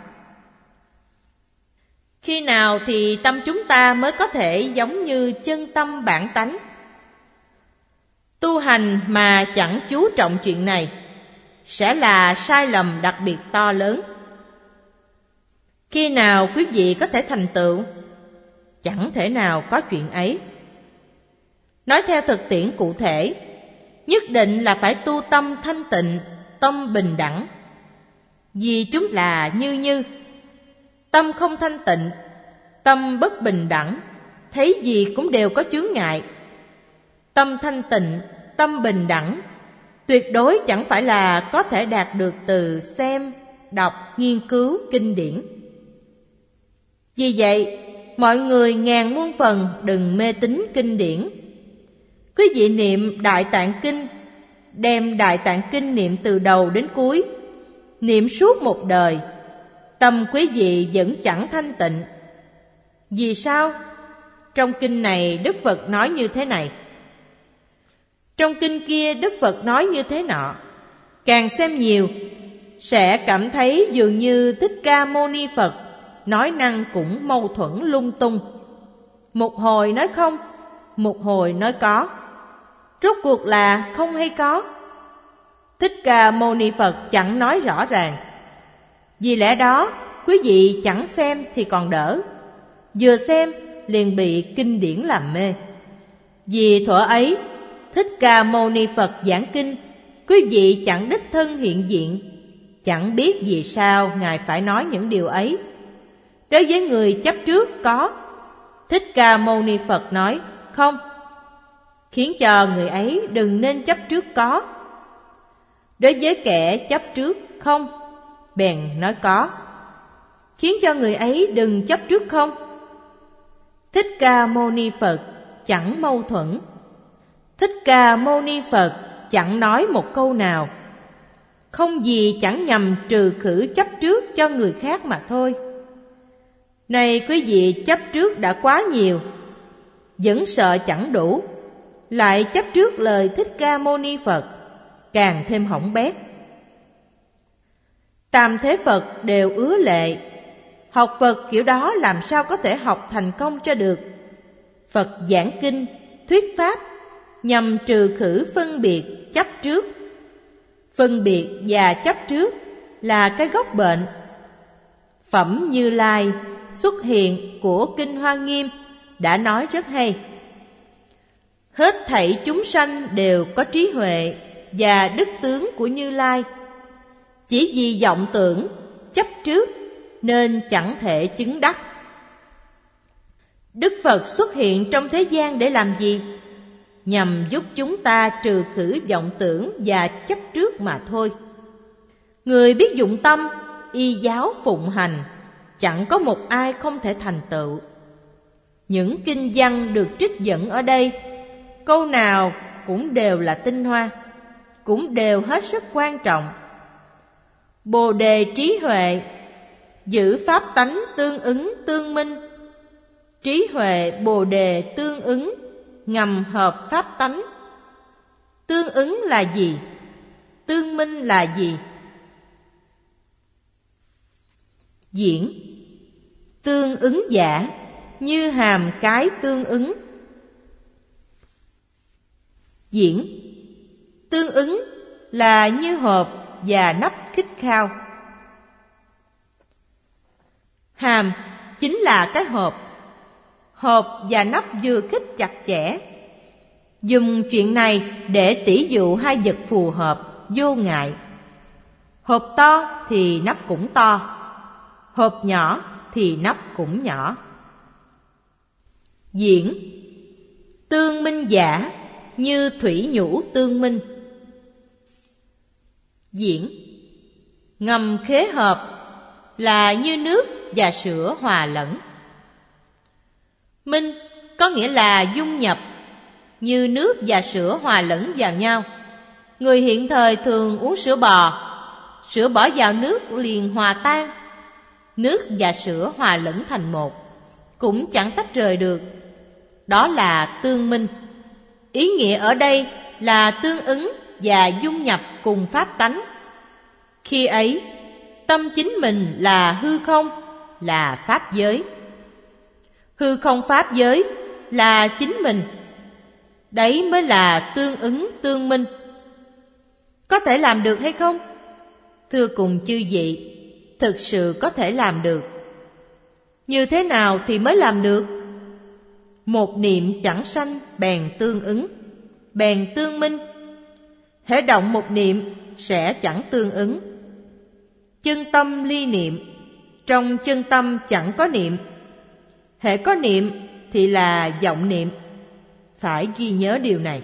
Khi nào thì tâm chúng ta mới có thể giống như chân tâm bản tánh? Tu hành mà chẳng chú trọng chuyện này sẽ là sai lầm đặc biệt to lớn. Khi nào quý vị có thể thành tựu? Chẳng thể nào có chuyện ấy. Nói theo thực tiễn cụ thể, nhất định là phải tu tâm thanh tịnh, tâm bình đẳng. Vì chúng là như như. Tâm không thanh tịnh, tâm bất bình đẳng, thấy gì cũng đều có chướng ngại. Tâm thanh tịnh, tâm bình đẳng, tuyệt đối chẳng phải là có thể đạt được từ xem, đọc, nghiên cứu kinh điển. Vì vậy, mọi người ngàn muôn phần đừng mê tín kinh điển. Quý vị niệm Đại Tạng Kinh, đem Đại Tạng Kinh niệm từ đầu đến cuối, niệm suốt một đời, tâm quý vị vẫn chẳng thanh tịnh. Vì sao? Trong kinh này Đức Phật nói như thế này, trong kinh kia Đức Phật nói như thế nọ. Càng xem nhiều, sẽ cảm thấy dường như Thích Ca Mâu Ni Phật nói năng cũng mâu thuẫn lung tung. Một hồi nói không, một hồi nói có. Rốt cuộc là không hay có? Thích Ca Mâu Ni Phật chẳng nói rõ ràng. Vì lẽ đó, quý vị chẳng xem thì còn đỡ, vừa xem liền bị kinh điển làm mê. Vì thuở ấy, Thích Ca Mâu Ni Phật giảng kinh, quý vị chẳng đích thân hiện diện, chẳng biết vì sao Ngài phải nói những điều ấy. Đối với người chấp trước có, Thích Ca Mâu Ni Phật nói không, khiến cho người ấy đừng nên chấp trước có. Đối với kẻ chấp trước không, bèn nói có, khiến cho người ấy đừng chấp trước không. Thích Ca Mâu Ni Phật chẳng mâu thuẫn. Thích Ca Mâu Ni Phật chẳng nói một câu nào, không gì chẳng nhằm trừ khử chấp trước cho người khác mà thôi. Này quý vị chấp trước đã quá nhiều, vẫn sợ chẳng đủ, lại chấp trước lời Thích Ca Mâu Ni Phật, càng thêm hỏng bét. Tam thế Phật đều ứa lệ, học Phật kiểu đó làm sao có thể học thành công cho được. Phật giảng kinh, thuyết pháp nhằm trừ khử phân biệt chấp trước. Phân biệt và chấp trước là cái gốc bệnh. Phẩm Như Lai xuất hiện của Kinh Hoa Nghiêm đã nói rất hay. Hết thảy chúng sanh đều có trí huệ và đức tướng của Như Lai, chỉ vì vọng tưởng, chấp trước nên chẳng thể chứng đắc. Đức Phật xuất hiện trong thế gian để làm gì? Nhằm giúp chúng ta trừ khử vọng tưởng và chấp trước mà thôi. Người biết dụng tâm, y giáo phụng hành, chẳng có một ai không thể thành tựu. Những kinh văn được trích dẫn ở đây, câu nào cũng đều là tinh hoa, cũng đều hết sức quan trọng. Bồ đề trí huệ, giữ pháp tánh tương ứng tương minh, trí huệ bồ đề tương ứng, ngầm hợp pháp tánh. Tương ứng là gì? Tương minh là gì? Diễn. Tương ứng giả, như hàm cái tương ứng. Diễn. Tương ứng là như hộp và nắp khít khao. Hàm chính là cái hộp. Hộp và nắp vừa khít chặt chẽ. Dùng chuyện này để tỉ dụ hai vật phù hợp, vô ngại. Hộp to thì nắp cũng to, hộp nhỏ thì nắp cũng nhỏ. Diễn. Tương minh giả, như thủy nhũ tương minh. Diễn. Ngầm khế hợp là như nước và sữa hòa lẫn. Minh có nghĩa là dung nhập, như nước và sữa hòa lẫn vào nhau. Người hiện thời thường uống sữa bò, sữa bỏ vào nước liền hòa tan. Nước và sữa hòa lẫn thành một, cũng chẳng tách rời được. Đó là tương minh. Ý nghĩa ở đây là tương ứng và dung nhập cùng pháp tánh. Khi ấy, tâm chính mình là hư không, là pháp giới. Hư không pháp giới là chính mình. Đấy mới là tương ứng tương minh. Có thể làm được hay không? Thưa cùng chư vị, thực sự có thể làm được. Như thế nào thì mới làm được? Một niệm chẳng sanh bèn tương ứng, bèn tương minh. Hễ động một niệm sẽ chẳng tương ứng. Chân tâm ly niệm, trong chân tâm chẳng có niệm. Hễ có niệm thì là vọng niệm. Phải ghi nhớ điều này.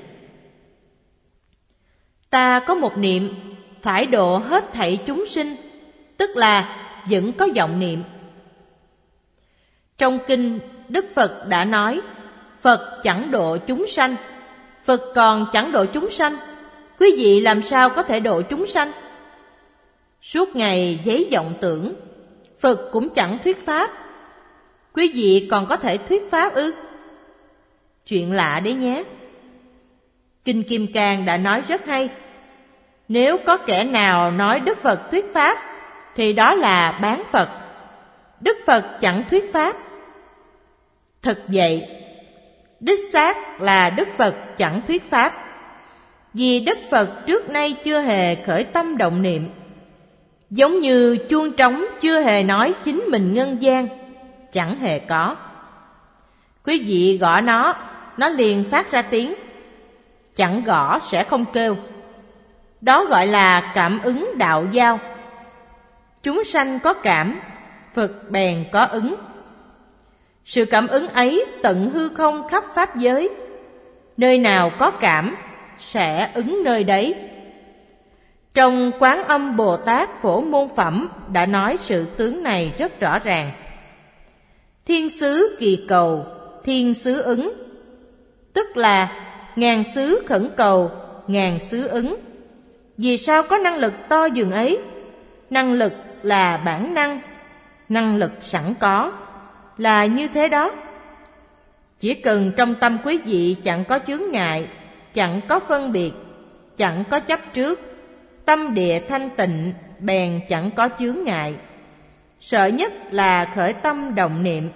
Ta có một niệm phải độ hết thảy chúng sinh, tức là vẫn có vọng niệm. Trong kinh, Đức Phật đã nói, Phật chẳng độ chúng sanh. Phật còn chẳng độ chúng sanh, quý vị làm sao có thể độ chúng sanh? Suốt ngày giấy vọng tưởng, Phật cũng chẳng thuyết pháp, quý vị còn có thể thuyết pháp ư? Chuyện lạ đấy nhé. Kinh Kim Cang đã nói rất hay. Nếu có kẻ nào nói Đức Phật thuyết pháp, thì đó là bán Phật. Đức Phật chẳng thuyết pháp. Thật vậy, đích xác là Đức Phật chẳng thuyết pháp. Vì Đức Phật trước nay chưa hề khởi tâm động niệm. Giống như chuông trống chưa hề nói chính mình ngân vang, chẳng hề có. Quý vị gõ nó, nó liền phát ra tiếng. Chẳng gõ sẽ không kêu. Đó gọi là cảm ứng đạo giao. Chúng sanh có cảm, Phật bèn có ứng. Sự cảm ứng ấy tận hư không khắp pháp giới. Nơi nào có cảm sẽ ứng nơi đấy. Trong Quán Âm Bồ Tát Phổ Môn Phẩm đã nói sự tướng này rất rõ ràng. Thiên xứ kỳ cầu, thiên xứ ứng. Tức là ngàn xứ khẩn cầu, ngàn xứ ứng. Vì sao có năng lực to dường ấy? Năng lực là bản năng, năng lực sẵn có, là như thế đó. Chỉ cần trong tâm quý vị chẳng có chướng ngại, chẳng có phân biệt, chẳng có chấp trước, tâm địa thanh tịnh, bèn chẳng có chướng ngại. Sợ nhất là khởi tâm động niệm.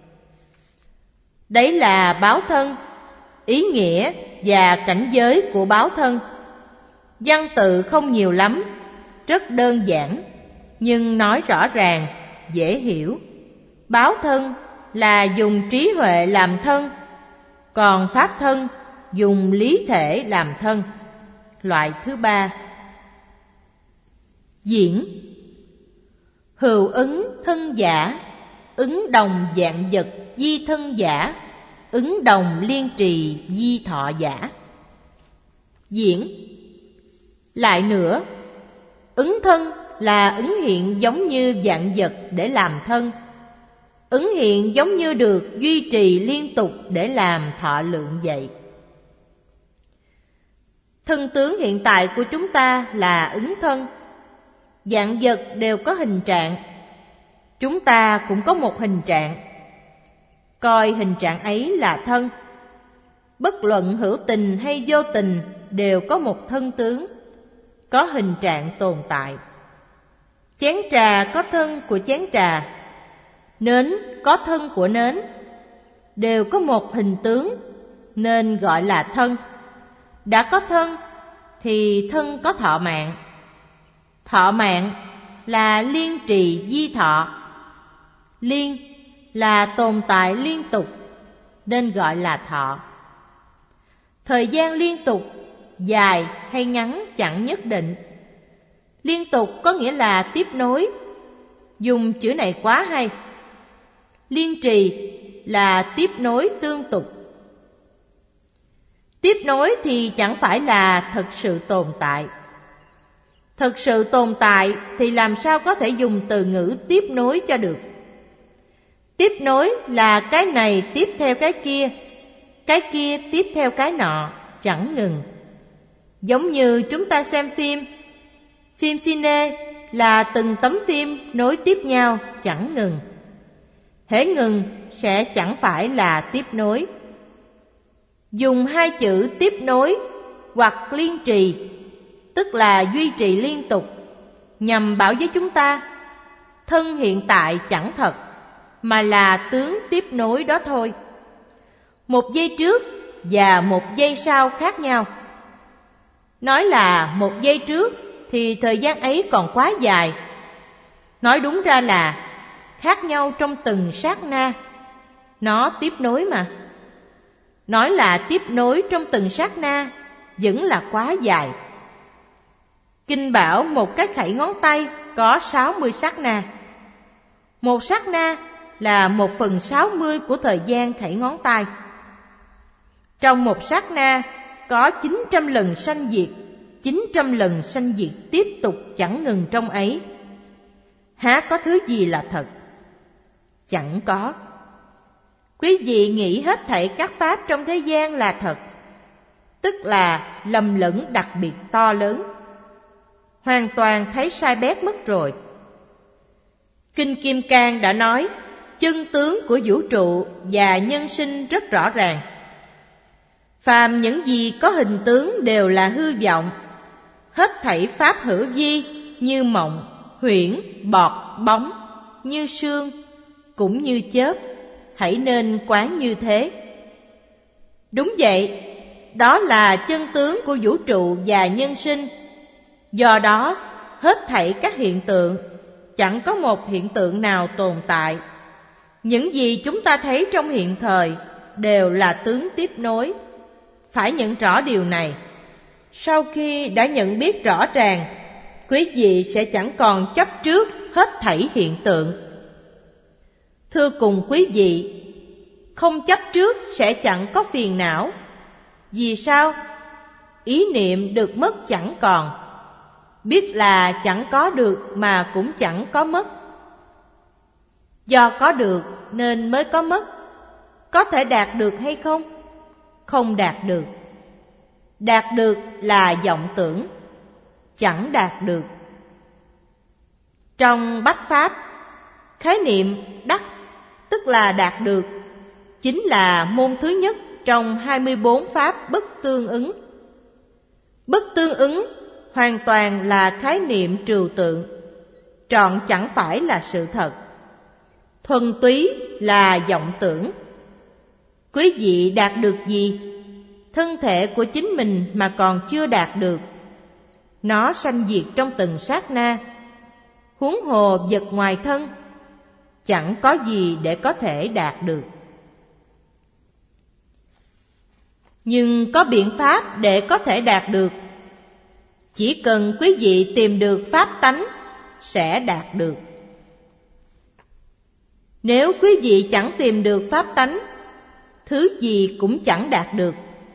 Đấy là báo thân, ý nghĩa và cảnh giới của báo thân. Văn tự không nhiều lắm, rất đơn giản, nhưng nói rõ ràng, dễ hiểu. Báo thân là dùng trí huệ làm thân, còn pháp thân dùng lý thể làm thân. Loại thứ ba. Diễn. Hữu ứng thân giả, ứng đồng dạng vật di thân giả, ứng đồng liên trì di thọ giả. Diễn. Lại nữa, ứng thân là ứng hiện giống như dạng vật để làm thân. Ứng hiện giống như được duy trì liên tục để làm thọ lượng vậy. Thân tướng hiện tại của chúng ta là ứng thân. Dạng vật đều có hình trạng. chúng ta cũng có một hình trạng. Coi hình trạng ấy là thân. Bất luận hữu tình hay vô tình đều có một thân tướng, có hình trạng tồn tại. Chén trà có thân của chén trà, nến có thân của nến, đều có một hình tướng nên gọi là thân. Đã có thân thì thân có thọ mạng. Thọ mạng là liên trì di thọ. Liên là tồn tại liên tục nên gọi là thọ. Thời gian liên tục dài hay ngắn chẳng nhất định. Liên tục có nghĩa là tiếp nối. Dùng chữ này quá hay. Liên trì là tiếp nối tương tục. Tiếp nối thì chẳng phải là thực sự tồn tại. Thực sự tồn tại thì làm sao có thể dùng từ ngữ tiếp nối cho được. Tiếp nối là cái này tiếp theo cái kia, cái kia tiếp theo cái nọ, chẳng ngừng. Giống như chúng ta xem phim, phim cine là từng tấm phim nối tiếp nhau, chẳng ngừng. Hễ ngừng sẽ chẳng phải là tiếp nối. Dùng hai chữ tiếp nối hoặc liên trì, tức là duy trì liên tục, nhằm bảo với chúng ta thân hiện tại chẳng thật, mà là tướng tiếp nối đó thôi. Một giây trước và một giây sau khác nhau. Nói là một giây trước thì thời gian ấy còn quá dài. Nói đúng ra là khác nhau trong từng sát na. Nó tiếp nối mà. Nói là tiếp nối trong từng sát na vẫn là quá dài. Kinh bảo một cái khẩy ngón tay có sáu mươi sát na. Một sát na là một phần sáu mươi của thời gian khẩy ngón tay. Trong một sát na có chín trăm lần sanh diệt, chín trăm lần sanh diệt tiếp tục chẳng ngừng trong ấy. Há có thứ gì là thật? Chẳng có. Quý vị nghĩ hết thảy các pháp trong thế gian là thật, tức là lầm lẫn đặc biệt to lớn, hoàn toàn thấy sai bét mất rồi. Kinh Kim Cang đã nói chân tướng của vũ trụ và nhân sinh rất rõ ràng. Phàm những gì có hình tướng đều là hư vọng. Hết thảy pháp hữu vi như mộng, huyễn, bọt, bóng, như sương, cũng như chớp, hãy nên quán như thế. Đúng vậy, đó là chân tướng của vũ trụ và nhân sinh. Do đó, hết thảy các hiện tượng, chẳng có một hiện tượng nào tồn tại. Những gì chúng ta thấy trong hiện thời đều là tướng tiếp nối. Phải nhận rõ điều này. Sau khi đã nhận biết rõ ràng, quý vị sẽ chẳng còn chấp trước hết thảy hiện tượng. Thưa cùng quý vị, không chấp trước sẽ chẳng có phiền não. Vì sao? Ý niệm được mất chẳng còn. Biết là chẳng có được mà cũng chẳng có mất. Do có được nên mới có mất. Có thể đạt được hay không? Không đạt được. Đạt được là vọng tưởng, chẳng đạt được. Trong bách pháp, khái niệm đắc, tức là đạt được, chính là môn thứ nhất trong hai mươi bốn pháp bất tương ứng. Bất tương ứng hoàn toàn là khái niệm trừu tượng, trọn chẳng phải là sự thật. Thuần túy là vọng tưởng. Quý vị đạt được gì? Thân thể của chính mình mà còn chưa đạt được. Nó sanh diệt trong từng sát na. Huống hồ vật ngoài thân, chẳng có gì để có thể đạt được. Nhưng có biện pháp để có thể đạt được. Chỉ cần quý vị tìm được pháp tánh, sẽ đạt được. Nếu quý vị chẳng tìm được pháp tánh, thứ gì cũng chẳng đạt được.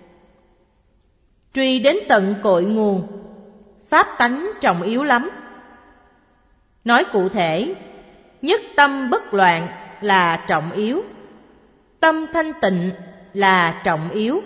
Truy đến tận cội nguồn, pháp tánh trọng yếu lắm. Nói cụ thể, nhất tâm bất loạn là trọng yếu, tâm thanh tịnh là trọng yếu.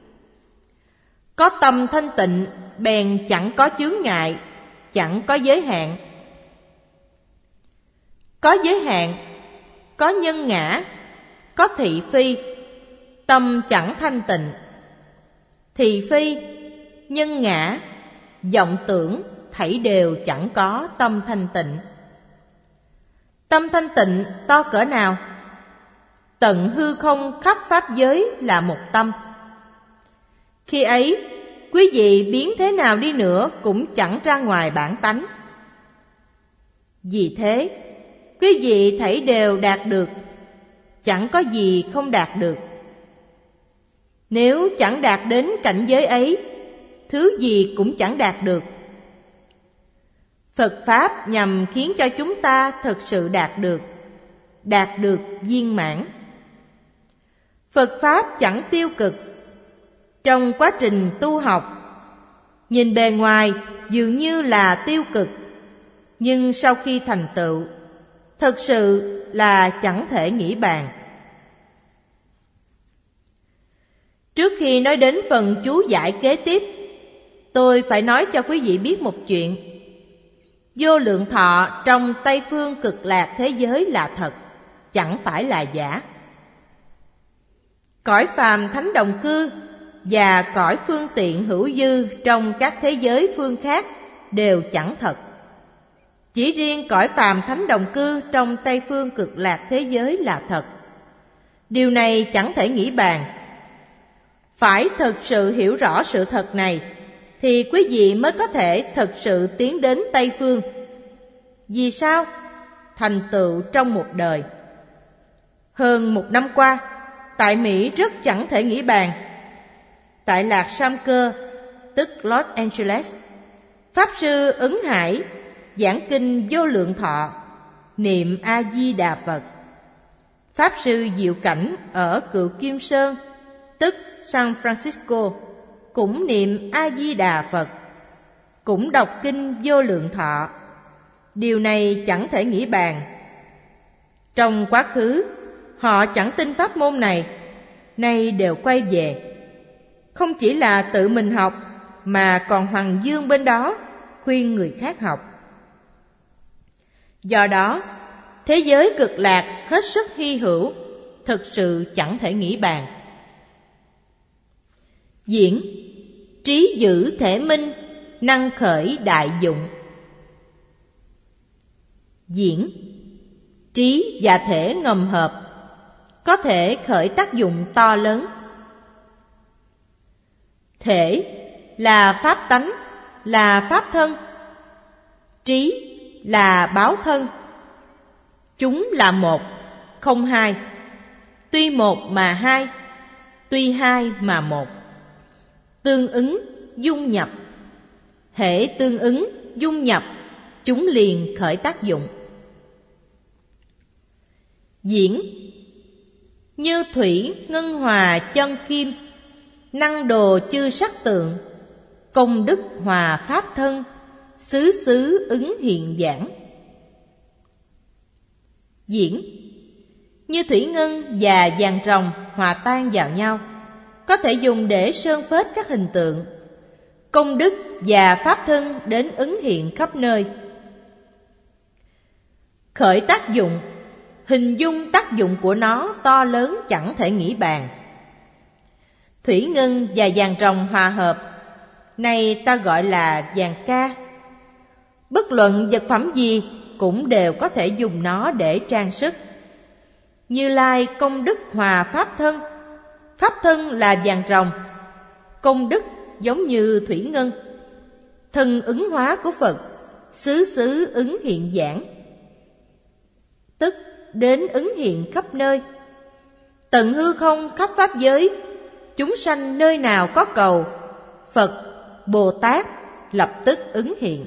Có tâm thanh tịnh bèn chẳng có chướng ngại, chẳng có giới hạn. có giới hạn, có nhân ngã, có thị phi, tâm chẳng thanh tịnh. Thị phi, nhân ngã, vọng tưởng thảy đều chẳng có tâm thanh tịnh. Tâm thanh tịnh to cỡ nào? Tận hư không khắp pháp giới là một tâm. Khi ấy, quý vị biến thế nào đi nữa cũng chẳng ra ngoài bản tánh. Vì thế, quý vị thảy đều đạt được, chẳng có gì không đạt được. Nếu chẳng đạt đến cảnh giới ấy, thứ gì cũng chẳng đạt được. Phật Pháp nhằm khiến cho chúng ta thực sự đạt được, đạt được viên mãn. Phật Pháp chẳng tiêu cực. Trong quá trình tu học, nhìn bề ngoài dường như là tiêu cực, nhưng sau khi thành tựu, thực sự là chẳng thể nghĩ bàn. Trước khi nói đến phần chú giải kế tiếp, tôi phải nói cho quý vị biết một chuyện. Vô lượng thọ trong Tây Phương Cực Lạc thế giới là thật, chẳng phải là giả. Cõi phàm thánh đồng cư và cõi phương tiện hữu dư trong các thế giới phương khác đều chẳng thật. Chỉ riêng cõi phàm thánh đồng cư trong Tây Phương Cực Lạc thế giới là thật. Điều này chẳng thể nghĩ bàn. Phải thực sự hiểu rõ sự thật này thì quý vị mới có thể thực sự tiến đến Tây Phương. Vì sao? Thành tựu trong một đời. Hơn một năm qua, tại Mỹ rất chẳng thể nghĩ bàn. Tại Lạc Sam Cơ, tức Los Angeles, Pháp Sư Ứng Hải giảng kinh Vô Lượng Thọ, niệm A-di-đà Phật. Pháp Sư Diệu Cảnh ở Cựu Kim Sơn, tức San Francisco, cũng niệm A-di-đà Phật, cũng đọc kinh Vô Lượng Thọ. Điều này chẳng thể nghĩ bàn. Trong quá khứ, họ chẳng tin pháp môn này, nay đều quay về. Không chỉ là tự mình học, mà còn Hoàng Dương bên đó khuyên người khác học. Do đó, thế giới cực lạc hết sức hy hữu, thực sự chẳng thể nghĩ bàn. Diễn trí giữ thể minh, năng khởi đại dụng. Diễn trí và thể ngầm hợp, có thể khởi tác dụng to lớn. Thể là pháp tánh, là pháp thân. Trí là báo thân. Chúng là một, không hai. Tuy một mà hai, tuy hai mà một. Tương ứng, dung nhập. Hễ tương ứng, dung nhập, chúng liền khởi tác dụng. Diễn như thủy ngân hòa chân kim, năng đồ chư sắc tượng, công đức hòa pháp thân, xứ xứ ứng hiện giảng. Diễn như thủy ngân và vàng ròng hòa tan vào nhau, có thể dùng để sơn phết các hình tượng. Công đức và pháp thân đến ứng hiện khắp nơi. Khởi tác dụng, hình dung tác dụng của nó to lớn chẳng thể nghĩ bàn. Thủy ngân và vàng ròng hòa hợp, này ta gọi là vàng ca. Bất luận vật phẩm gì cũng đều có thể dùng nó để trang sức. Như Lai công đức hòa pháp thân. Pháp thân là vàng ròng, công đức giống như thủy ngân. Thân ứng hóa của Phật, xứ xứ ứng hiện giảng, tức đến ứng hiện khắp nơi. Tận hư không khắp pháp giới, chúng sanh nơi nào có cầu, Phật, Bồ Tát lập tức ứng hiện.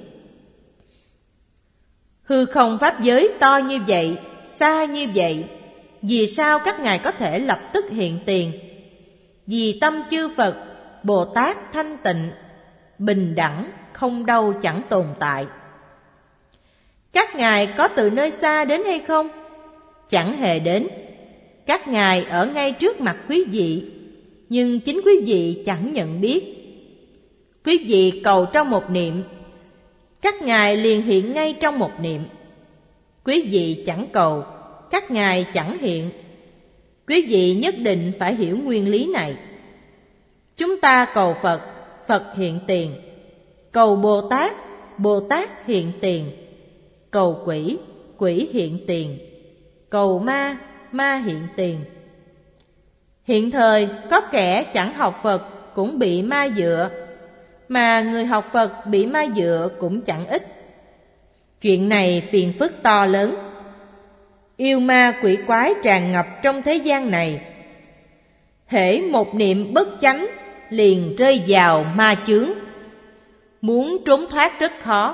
Hư không pháp giới to như vậy, xa như vậy, vì sao các ngài có thể lập tức hiện tiền? Vì tâm chư Phật, Bồ Tát thanh tịnh, bình đẳng, không đâu chẳng tồn tại. Các ngài có từ nơi xa đến hay không? Chẳng hề đến. Các ngài ở ngay trước mặt quý vị, nhưng chính quý vị chẳng nhận biết. Quý vị cầu trong một niệm, các ngài liền hiện ngay trong một niệm. Quý vị chẳng cầu, các ngài chẳng hiện. Quý vị nhất định phải hiểu nguyên lý này. Chúng ta cầu Phật, Phật hiện tiền. Cầu Bồ Tát, Bồ Tát hiện tiền. Cầu quỷ, quỷ hiện tiền. Cầu ma, ma hiện tiền. Hiện thời có kẻ chẳng học Phật cũng bị ma dựa, mà người học Phật bị ma dựa cũng chẳng ít. Chuyện này phiền phức to lớn. Yêu ma quỷ quái tràn ngập trong thế gian này. Hễ một niệm bất chánh liền rơi vào ma chướng, muốn trốn thoát rất khó.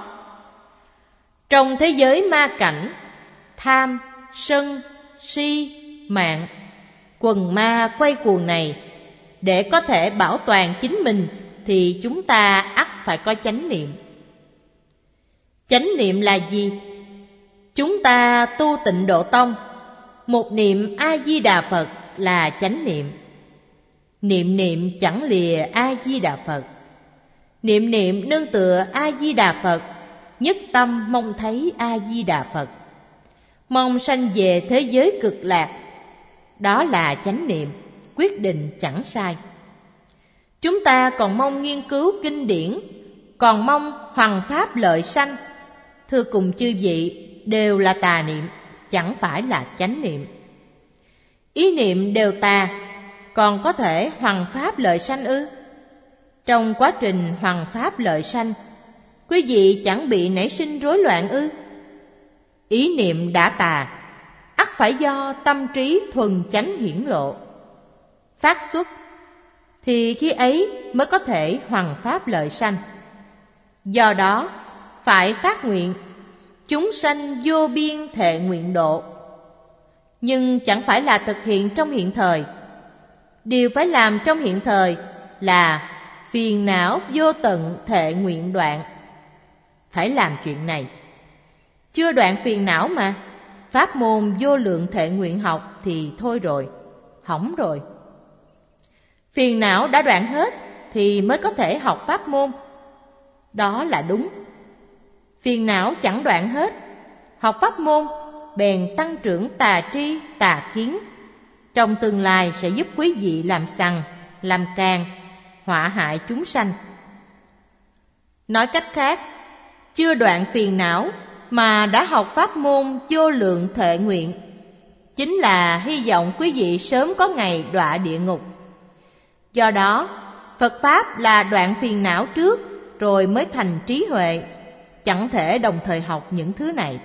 Trong thế giới ma cảnh, tham, sân, si, mạng, quần ma quay cuồng này, để có thể bảo toàn chính mình thì chúng ta ắt phải có chánh niệm. Chánh niệm là gì? Chúng ta tu Tịnh Độ Tông, một niệm A-di-đà Phật là chánh niệm. Niệm niệm chẳng lìa A-di-đà Phật. Niệm niệm nương tựa A-di-đà Phật, nhất tâm mong thấy A-di-đà Phật, mong sanh về thế giới cực lạc. Đó là chánh niệm, quyết định chẳng sai. Chúng ta còn mong nghiên cứu kinh điển, còn mong hoằng pháp lợi sanh. Thưa cùng chư vị, đều là tà niệm, chẳng phải là chánh niệm. Ý niệm đều tà, còn có thể hoằng pháp lợi sanh ư? Trong quá trình hoằng pháp lợi sanh, quý vị chẳng bị nảy sinh rối loạn ư? Ý niệm đã tà, ắt phải do tâm trí thuần chánh hiển lộ, phát xuất, thì khi ấy mới có thể hoằng pháp lợi sanh. Do đó, phải phát nguyện, chúng sanh vô biên thệ nguyện độ. Nhưng chẳng phải là thực hiện trong hiện thời. Điều phải làm trong hiện thời là phiền não vô tận thệ nguyện đoạn. Phải làm chuyện này. Chưa đoạn phiền não mà, pháp môn vô lượng thệ nguyện học thì thôi rồi, hỏng rồi. Phiền não đã đoạn hết thì mới có thể học pháp môn. Đó là đúng. Phiền não chẳng đoạn hết, học pháp môn bèn tăng trưởng tà tri, tà kiến. Trong tương lai sẽ giúp quý vị làm sằng, làm càng, họa hại chúng sanh. Nói cách khác, chưa đoạn phiền não mà đã học pháp môn vô lượng thệ nguyện, chính là hy vọng quý vị sớm có ngày đọa địa ngục. Do đó, Phật Pháp là đoạn phiền não trước rồi mới thành trí huệ, chẳng thể đồng thời học những thứ này.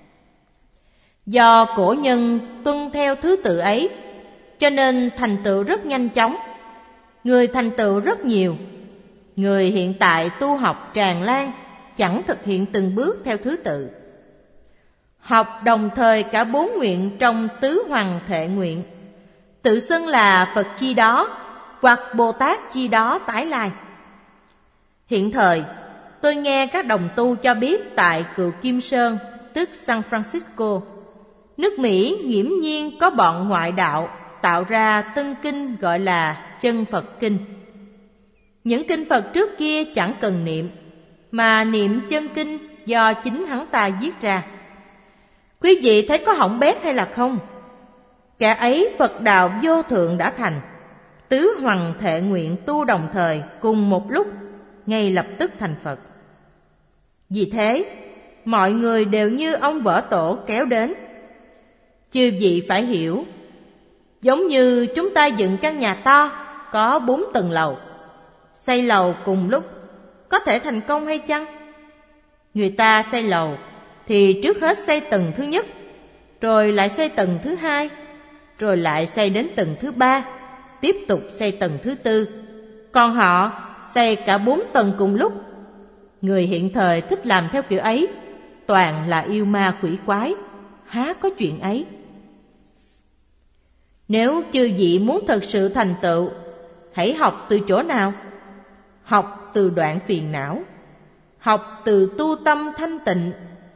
Do cổ nhân tuân theo thứ tự ấy, cho nên thành tựu rất nhanh chóng. Người thành tựu rất nhiều. Người hiện tại tu học tràn lan, chẳng thực hiện từng bước theo thứ tự. Học đồng thời cả bốn nguyện trong tứ hoằng thệ nguyện, tự xưng là Phật chi đó hoặc Bồ Tát chi đó tái lai. Hiện thời, tôi nghe các đồng tu cho biết tại Cựu Kim Sơn, tức San Francisco, nước Mỹ nghiễm nhiên có bọn ngoại đạo tạo ra tân kinh gọi là chân Phật kinh. Những kinh Phật trước kia chẳng cần niệm, mà niệm chân kinh do chính hắn ta viết ra. Quý vị thấy có hỏng bét hay là không? Kẻ ấy Phật đạo vô thượng đã thành, tứ hoằng thệ nguyện tu đồng thời cùng một lúc, ngay lập tức thành Phật. Vì thế, mọi người đều như ông vỡ tổ kéo đến. Chư vị phải hiểu, giống như chúng ta dựng căn nhà to, có bốn tầng lầu. Xây lầu cùng lúc, có thể thành công hay chăng? Người ta xây lầu, thì trước hết xây tầng thứ nhất, rồi lại xây tầng thứ hai, rồi lại xây đến tầng thứ ba, tiếp tục xây tầng thứ tư. Còn họ xây cả bốn tầng cùng lúc. Người hiện thời thích làm theo kiểu ấy, toàn là yêu ma quỷ quái, há có chuyện ấy. Nếu chư vị muốn thật sự thành tựu, hãy học từ chỗ nào? Học từ đoạn phiền não, học từ tu tâm thanh tịnh.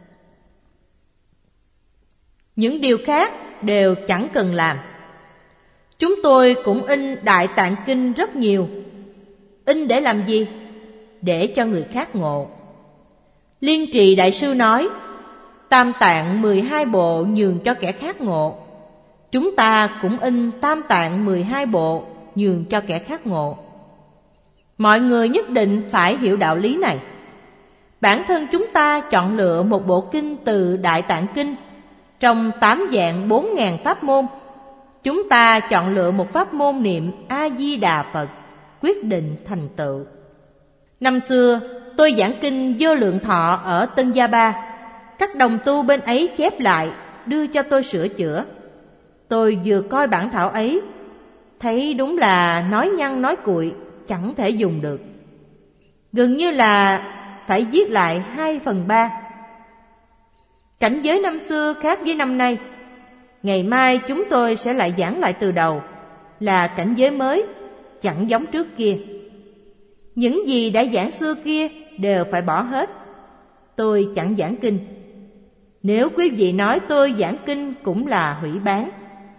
Những điều khác đều chẳng cần làm. Chúng tôi cũng in Đại Tạng Kinh rất nhiều. In để làm gì? Để cho người khác ngộ. Liên Trì Đại Sư nói, Tam Tạng mười hai bộ nhường cho kẻ khác ngộ. Chúng ta cũng in Tam Tạng mười hai bộ nhường cho kẻ khác ngộ. Mọi người nhất định phải hiểu đạo lý này. Bản thân chúng ta chọn lựa một bộ kinh từ Đại Tạng Kinh. Trong tám vạn bốn ngàn pháp môn, chúng ta chọn lựa một pháp môn niệm A-di-đà Phật, quyết định thành tựu. Năm xưa, tôi giảng kinh Vô Lượng Thọ ở Tân Gia Ba. Các đồng tu bên ấy chép lại, đưa cho tôi sửa chữa. Tôi vừa coi bản thảo ấy, thấy đúng là nói nhăng nói cuội, chẳng thể dùng được. Gần như là phải viết lại hai phần ba. Cảnh giới năm xưa khác với năm nay. Ngày mai chúng tôi sẽ lại giảng lại từ đầu, là cảnh giới mới, chẳng giống trước kia. Những gì đã giảng xưa kia đều phải bỏ hết. Tôi chẳng giảng kinh. Nếu quý vị nói tôi giảng kinh cũng là hủy bán.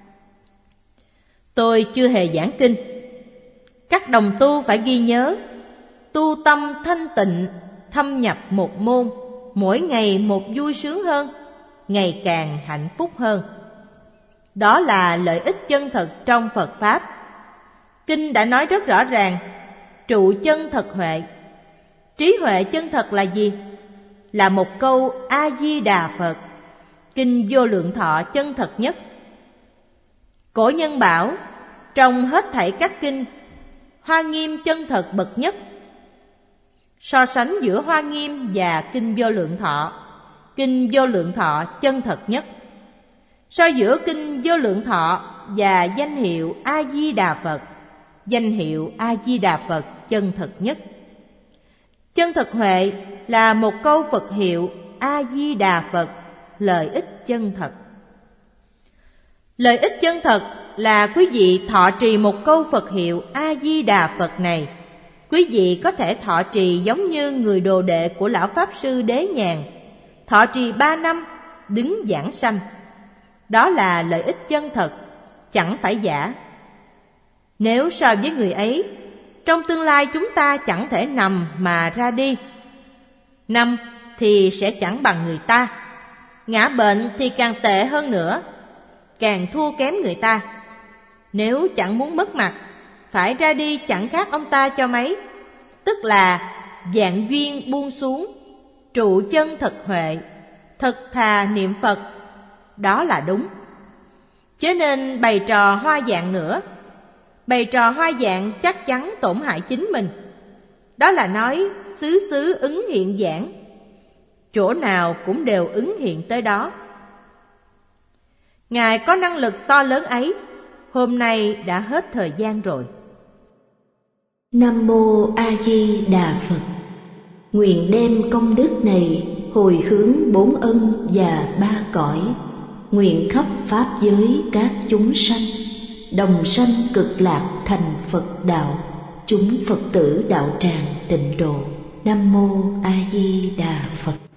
Tôi chưa hề giảng kinh. Các đồng tu phải ghi nhớ, tu tâm thanh tịnh, thâm nhập một môn, mỗi ngày một vui sướng hơn, ngày càng hạnh phúc hơn. Đó là lợi ích chân thật trong Phật Pháp. Kinh đã nói rất rõ ràng, trụ chân thật huệ. Trí huệ chân thật là gì? Là một câu A-di-đà Phật. Kinh Vô Lượng Thọ chân thật nhất. Cổ nhân bảo, trong hết thảy các kinh, Hoa Nghiêm chân thật bậc nhất. So sánh giữa Hoa Nghiêm và kinh Vô Lượng Thọ, kinh Vô Lượng Thọ chân thật nhất. So giữa kinh Vô Lượng Thọ và danh hiệu A-di-đà Phật, danh hiệu A-di-đà Phật chân thật nhất. Chân thật huệ là một câu Phật hiệu A-di-đà Phật, lợi ích chân thật. Lợi ích chân thật là quý vị thọ trì một câu Phật hiệu A-di-đà Phật này. Quý vị có thể thọ trì giống như người đồ đệ của Lão Pháp Sư Đế Nhàn, thọ trì ba năm, đứng giảng sanh. Đó là lợi ích chân thật, chẳng phải giả. Nếu so với người ấy, trong tương lai chúng ta chẳng thể nằm mà ra đi. Nằm thì sẽ chẳng bằng người ta, ngã bệnh thì càng tệ hơn nữa, càng thua kém người ta. Nếu chẳng muốn mất mặt, phải ra đi chẳng khác ông ta cho mấy. Tức là vạn duyên buông xuống, trụ chân thật huệ, thật thà niệm Phật. Đó là đúng. Chớ nên bày trò hoa dạng nữa. Bày trò hoa dạng chắc chắn tổn hại chính mình. Đó là nói xứ xứ ứng hiện giảng, chỗ nào cũng đều ứng hiện tới đó. Ngài có năng lực to lớn ấy, hôm nay đã hết thời gian rồi. Nam Mô A Di Đà Phật. Nguyện đem công đức này hồi hướng bốn ân và ba cõi, nguyện khắp pháp giới các chúng sanh đồng sanh cực lạc thành Phật đạo, chúng Phật tử đạo tràng tịnh độ. Nam Mô A Di Đà Phật.